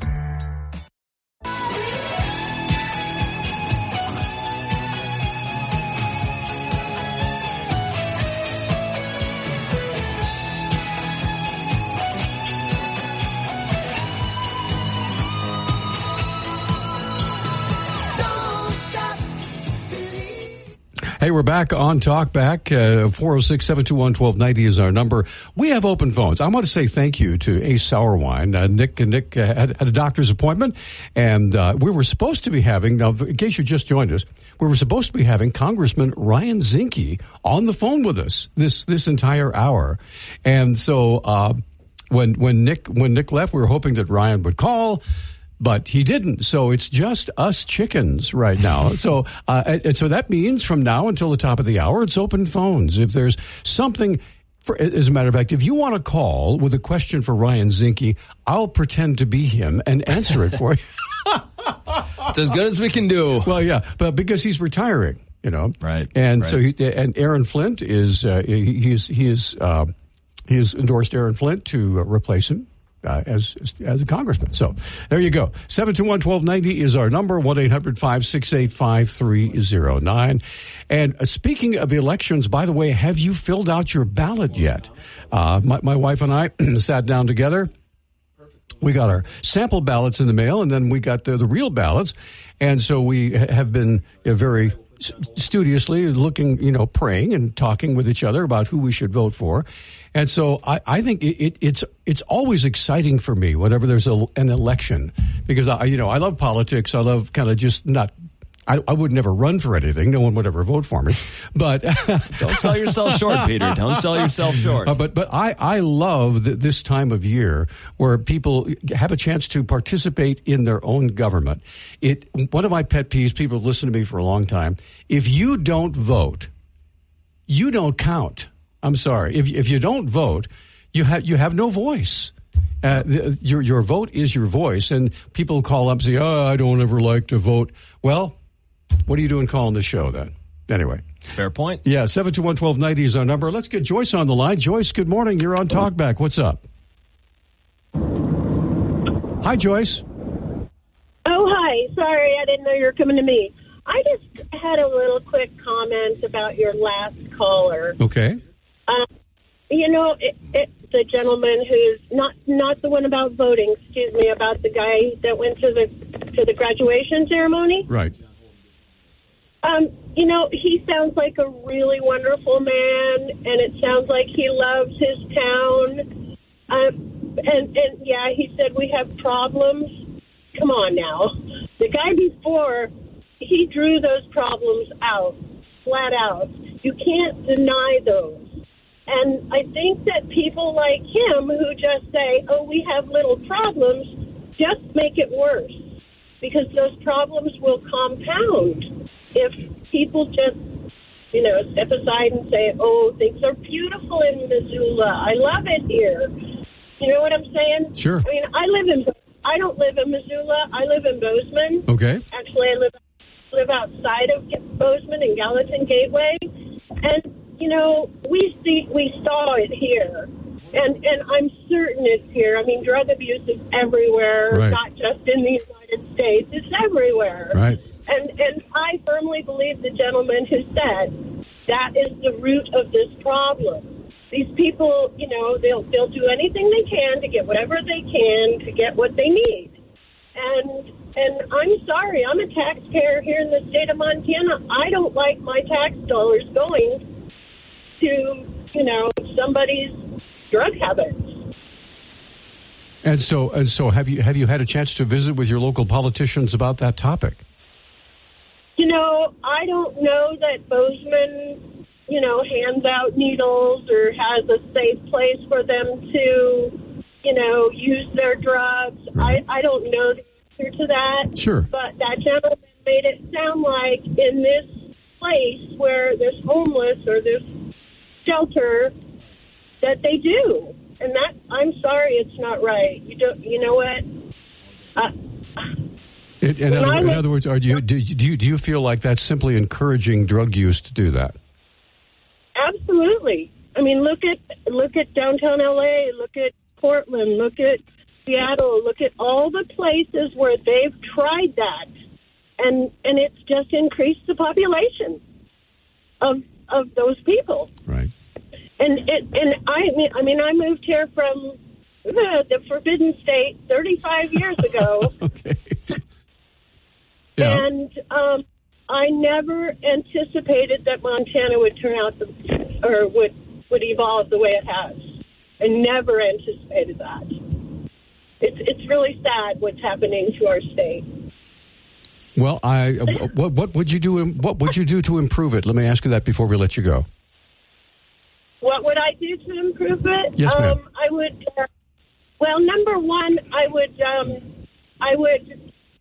Hey, we're back on Talkback. Uh, four oh six, seven two one, one two nine oh is our number. We have open phones. I want to say thank you to Ace Sour Wine. Uh, Nick Nick uh, had, had a doctor's appointment, and uh, we were supposed to be having, now, in case you just joined us, we were supposed to be having Congressman Ryan Zinke on the phone with us this this entire hour. And so uh, when when Nick when Nick left, we were hoping that Ryan would call. But he didn't, so it's just us chickens right now. so, uh, and so that means from now until the top of the hour, it's open phones. If there's something, for, as a matter of fact, if you want to call with a question for Ryan Zinke, I'll pretend to be him and answer it for you. It's as good as we can do. Well, yeah, but because he's retiring, you know, right? And right. so, he, and Aaron Flint is uh, he, he's he is uh, he has endorsed Aaron Flint to uh, replace him. Uh, as as a congressman. So there you go. seven two one, one two nine oh is our number, one eight hundred, five six eight, five three oh nine. And uh, speaking of elections, by the way, have you filled out your ballot yet? Uh, my, my wife and I sat down together. We got our sample ballots in the mail, and then we got the, the real ballots. And so we have been uh, very studiously looking, you know, praying and talking with each other about who we should vote for. And so I, I think it, it, it's it's always exciting for me whenever there's a, an election, because I, you know, I love politics. I love kind of just not. I, I would never run for anything. No one would ever vote for me. But don't sell yourself short, Peter. Don't sell yourself short. Uh, but but I I love th- this time of year where people have a chance to participate in their own government. It one of my pet peeves. People have listened to me for a long time. If you don't vote, you don't count. I'm sorry. If if you don't vote, you have you have no voice. Uh, the, your your vote is your voice, and people call up and say, "Oh, I don't ever like to vote." Well, what are you doing calling the show then? Anyway. Fair point. Yeah, seven two one, one two nine oh is our number. Let's get Joyce on the line. Joyce, good morning. You're on Talkback. What's up? Hi, Joyce. Oh, hi. Sorry, I didn't know you were coming to me. I just had a little quick comment about your last caller. Okay. Uh, you know, it, it, the gentleman who's not not the one about voting. Excuse me, about the guy that went to the to the graduation ceremony. Right. Um, you know, he sounds like a really wonderful man, and it sounds like he loves his town. Um, and, and, yeah, he said we have problems. Come on now. The guy before, he drew those problems out, flat out. You can't deny those. And I think that people like him who just say, oh, we have little problems, just make it worse, because those problems will compound. If people just, you know, step aside and say, oh, things are beautiful in Missoula. I love it here. You know what I'm saying? Sure. I mean, I live in, I don't live in Missoula. I live in Bozeman. Okay. Actually, I live, live outside of Bozeman in Gallatin Gateway. And, you know, we see, we saw it here. And, and I'm certain it's here. I mean, drug abuse is everywhere, right. Not just in the United States. It's everywhere. Right. And and I firmly believe the gentleman who said that is the root of this problem. These people, you know, they'll they'll do anything they can to get whatever they can to get what they need. And and I'm sorry, I'm a taxpayer here in the state of Montana. I don't like my tax dollars going to, you know, somebody's drug habits. And so and so have you have you had a chance to visit with your local politicians about that topic? You know, I don't know that Bozeman, you know, hands out needles or has a safe place for them to, you know, use their drugs. Right. I, I don't know the answer to that. Sure. But that gentleman made it sound like in this place where there's homeless or this shelter that they do. And that, I'm sorry, it's not right. You don't, you know what? Uh, It, in, other, in other words, are you, do, do, you, do you feel like that's simply encouraging drug use to do that? Absolutely. I mean, look at look at downtown L A, look at Portland, look at Seattle, look at all the places where they've tried that, and and it's just increased the population of of those people. Right. And it, and I mean, I mean, I moved here from uh, the Forbidden State thirty-five years ago. Okay. Yeah. And um, I never anticipated that Montana would turn out the, or would would evolve the way it has. I never anticipated that. It's it's really sad what's happening to our state. Well, I what what would you do? What would you do to improve it? Let me ask you that before we let you go. What would I do to improve it? Yes, ma'am. Um, I would. Uh, well, number one, I would. Um, I would.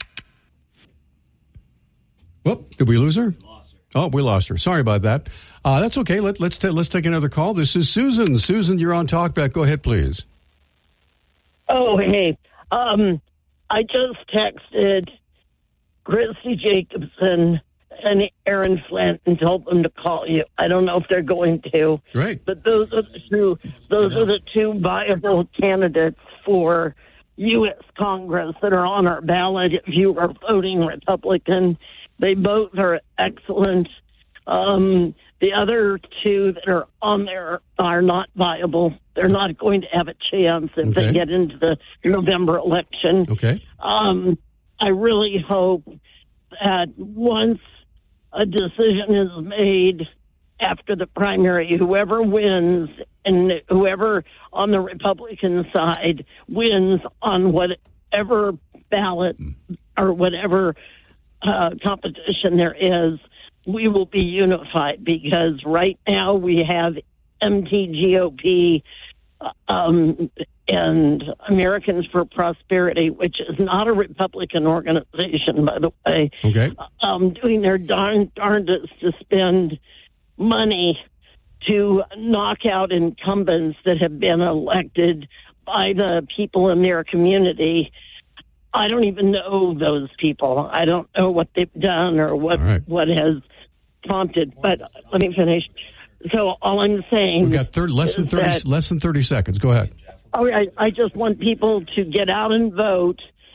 Whoop, did we lose her? Lost her. Oh, we lost her. Sorry about that. Uh, that's okay. Let, let's ta- let's take another call. This is Susan. Susan, you're on Talkback. Go ahead, please. Oh, hey. Um, I just texted Christy Jacobson and Aaron Flint and told them to call you. I don't know if they're going to. Right. But those are the two. Those are the two viable candidates for U S Congress that are on our ballot. If you are voting Republican, they both are excellent. Um, the other two that are on there are not viable. They're not going to have a chance if Okay. they get into the November election. Okay. Um, I really hope that once a decision is made after the primary, whoever wins and whoever on the Republican side wins on whatever ballot or whatever uh, competition there is, we will be unified, because right now we have M T G O P um, and Americans for Prosperity, which is not a Republican organization, by the way, okay. um, doing their darn, darndest to spend money to knock out incumbents that have been elected by the people in their community. I don't even know those people. I don't know what they've done or what right. what has prompted. But let me finish. So all I'm saying, We've got thirty, less than thirty, that, less than thirty seconds. Go ahead. Oh, I, I just want people to get out and vote,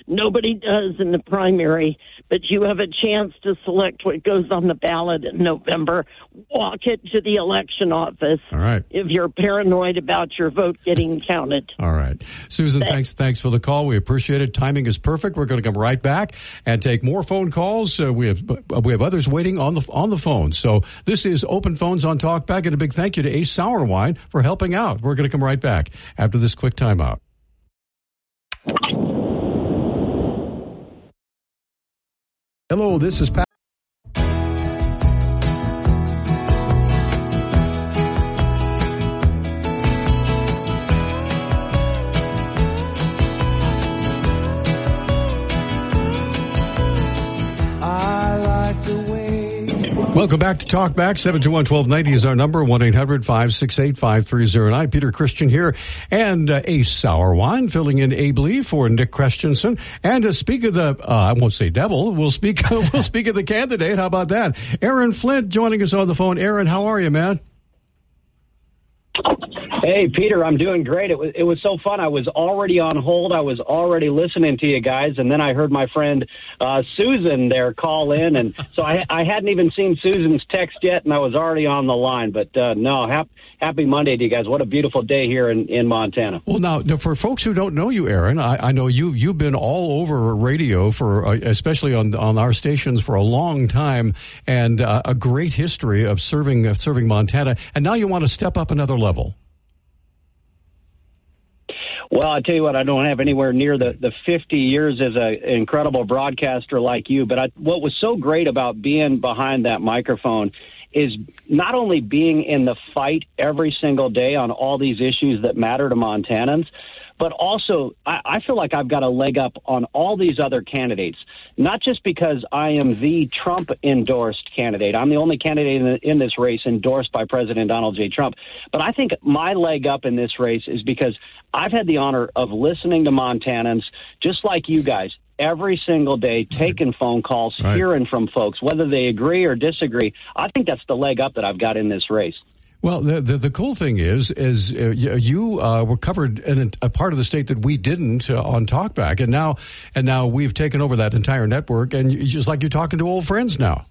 nobody does in the primary, but you have a chance to select what goes on the ballot in November. Walk it to the election office. All right. If you're paranoid about your vote getting counted. All right. Susan, thanks thanks for the call. We appreciate it. Timing is perfect. We're going to come right back and take more phone calls. Uh, we have we have others waiting on the on the phone. So this is Open Phones on Talkback, and a big thank you to Ace Sour Wine for helping out. We're going to come right back after this quick timeout. Hello, this is Pat. Welcome back to Talkback. seven two one, one two nine zero is our number. one eight hundred, five six eight, five three zero nine. Peter Christian here, and uh, Ace Sour Wine filling in ably for Nick Christensen. And to speak of the, uh, I won't say devil, we'll speak, we'll speak of the candidate. How about that? Aaron Flint joining us on the phone. Aaron, how are you, man? Hey, Peter, I'm doing great. It was it was so fun. I was already on hold. I was already listening to you guys, and then I heard my friend uh, Susan there call in, and so I, I hadn't even seen Susan's text yet, and I was already on the line. But uh, no, hap- happy Monday to you guys. What a beautiful day here in, in Montana. Well, now, now, for folks who don't know you, Aaron, I, I know you, you've been all over radio, for uh, especially on on our stations for a long time, and uh, a great history of serving of serving Montana, and now you want to step up another level. Well, I tell you what, I don't have anywhere near the, the fifty years as an incredible broadcaster like you. But I, what was so great about being behind that microphone is not only being in the fight every single day on all these issues that matter to Montanans, but also I, I feel like I've got a leg up on all these other candidates, not just because I am the Trump-endorsed candidate. I'm the only candidate in, the, in this race endorsed by President Donald J. Trump. But I think my leg up in this race is because I've had the honor of listening to Montanans, just like you guys, every single day, taking phone calls, right. hearing from folks, whether they agree or disagree. I think that's the leg up that I've got in this race. Well, the, the the cool thing is, is uh, you uh, were covered in a part of the state that we didn't uh, on Talkback, and now and now we've taken over that entire network, and you, just like you're talking to old friends now.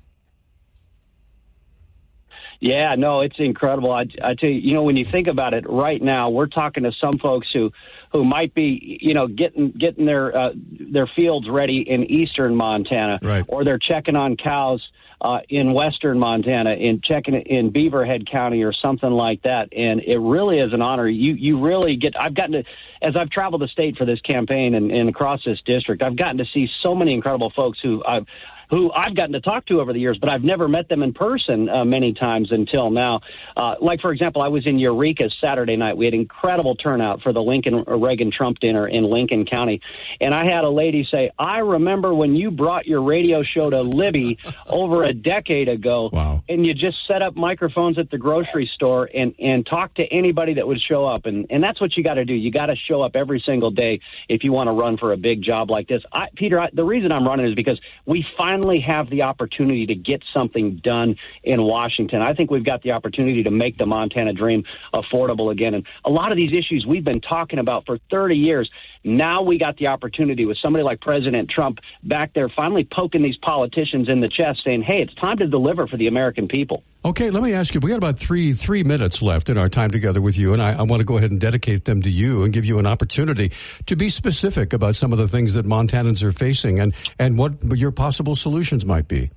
Yeah, no, it's incredible. I, I tell you, you know, when you think about it, right now we're talking to some folks who, who might be, you know, getting getting their uh, their fields ready in eastern Montana, right. or they're checking on cows uh, in western Montana, in checking it in Beaverhead County or something like that. And it really is an honor. You you really get. I've gotten to, as I've traveled the state for this campaign and, and across this district, I've gotten to see so many incredible folks who I've. who I've gotten to talk to over the years, but I've never met them in person uh, many times until now. Uh, like, for example, I was in Eureka Saturday night. We had incredible turnout for the Lincoln Reagan Trump dinner in Lincoln County. And I had a lady say, I remember when you brought your radio show to Libby over a decade ago, wow. and you just set up microphones at the grocery store and, and talk to anybody that would show up. And, and that's what you got to do. You got to show up every single day if you want to run for a big job like this. I, Peter, I, the reason I'm running is because we finally have the opportunity to get something done in Washington. I think we've got the opportunity to make the Montana dream affordable again. And a lot of these issues we've been talking about for thirty years. Now we got the opportunity with somebody like President Trump back there finally poking these politicians in the chest saying, hey, it's time to deliver for the American people. Okay, let me ask you, we got about three three minutes left in our time together with you, and I, I want to go ahead and dedicate them to you and give you an opportunity to be specific about some of the things that Montanans are facing and, and what your possible solutions might be.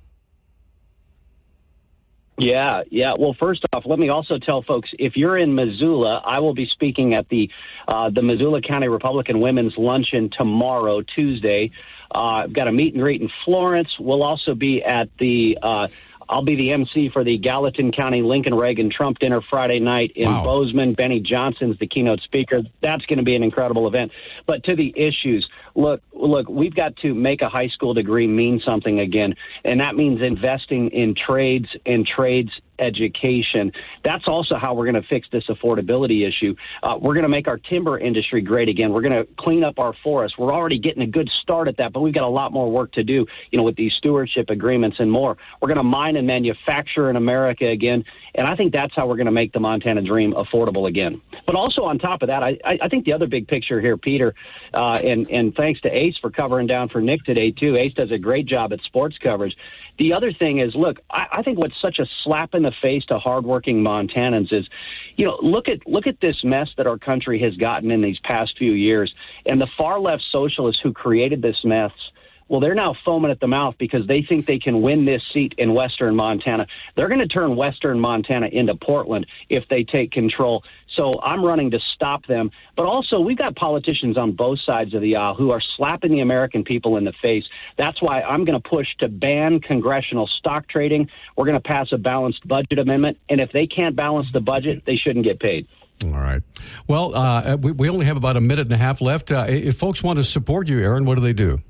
Yeah, yeah. Well, first off, let me also tell folks, if you're in Missoula, I will be speaking at the uh, the Missoula County Republican Women's Luncheon tomorrow, Tuesday. Uh, I've got a meet and greet in Florence. We'll also be at the uh, I'll be the M C for the Gallatin County Lincoln Reagan Trump dinner Friday night in wow. Bozeman. Benny Johnson's the keynote speaker. That's going to be an incredible event. But to the issues, look, look, we've got to make a high school degree mean something again, and that means investing in trades and trades education. That's also how we're going to fix this affordability issue. Uh, we're going to make our timber industry great again. We're going to clean up our forests. We're already getting a good start at that, but we've got a lot more work to do, you know, with these stewardship agreements and more. We're going to mine and manufacture in America again, and I think that's how we're going to make the Montana dream affordable again. But also on top of that, I, I think the other big picture here, Peter, uh, and, and thanks to Ace for covering down for Nick today, too. Ace does a great job at sports coverage. The other thing is, look, I, I think what's such a slap in the face to hardworking Montanans is, you know, look at look at this mess that our country has gotten in these past few years. And the far-left socialists who created this mess, well, they're now foaming at the mouth because they think they can win this seat in western Montana. They're going to turn western Montana into Portland if they take control. So I'm running to stop them. But also, we've got politicians on both sides of the aisle who are slapping the American people in the face. That's why I'm going to push to ban congressional stock trading. We're going to pass a balanced budget amendment. And if they can't balance the budget, they shouldn't get paid. All right. Well, uh, we, we only have about a minute and a half left. Uh, if folks want to support you, Aaron, what do they do?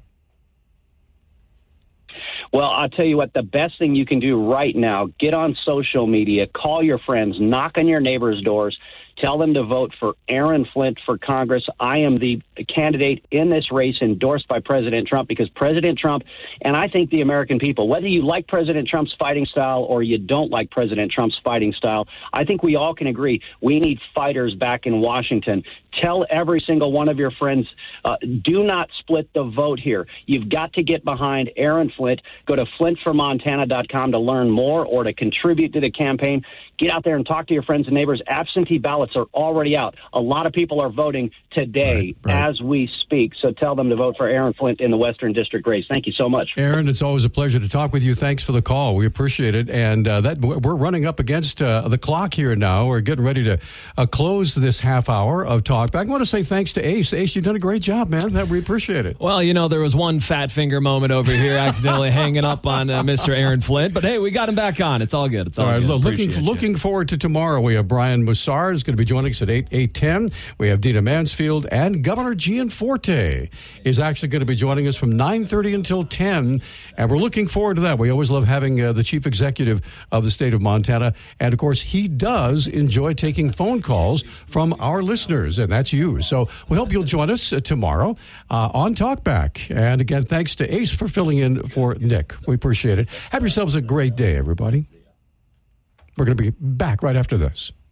Well, I'll tell you what, the best thing you can do right now, get on social media, call your friends, knock on your neighbors' doors, tell them to vote for Aaron Flint for Congress. I am the candidate in this race endorsed by President Trump because President Trump, and I think the American people, whether you like President Trump's fighting style or you don't like President Trump's fighting style, I think we all can agree we need fighters back in Washington. Tell every single one of your friends, uh, do not split the vote here. You've got to get behind Aaron Flint. Go to flint for montana dot com to learn more or to contribute to the campaign. Get out there and talk to your friends and neighbors. Absentee ballots are already out. A lot of people are voting today right, right. as we speak. So tell them to vote for Aaron Flint in the Western District race. Thank you so much. Aaron, it's always a pleasure to talk with you. Thanks for the call. We appreciate it. And uh, that we're running up against uh, the clock here now. We're getting ready to uh, close this half hour of Talk Back. I want to say thanks to Ace. Ace, you've done a great job, man. We appreciate it. Well, you know, there was one fat finger moment over here accidentally hanging up on uh, Mister Aaron Flint. But, hey, we got him back on. It's all good. It's all, all right, good. Looking, looking forward to tomorrow. We have Brian Mussar is going to be joining us at eight, eight ten. We have Dina Mansfield, and Governor Gianforte is actually going to be joining us from nine thirty until ten, and we're looking forward to that. We always love having uh, the chief executive of the state of Montana, and, of course, he does enjoy taking phone calls from our listeners, and that's you. So we hope you'll join us uh, tomorrow uh, on Talkback. And, again, thanks to Ace for filling in for Nick. We appreciate it. Have yourselves a great day, everybody. We're going to be back right after this.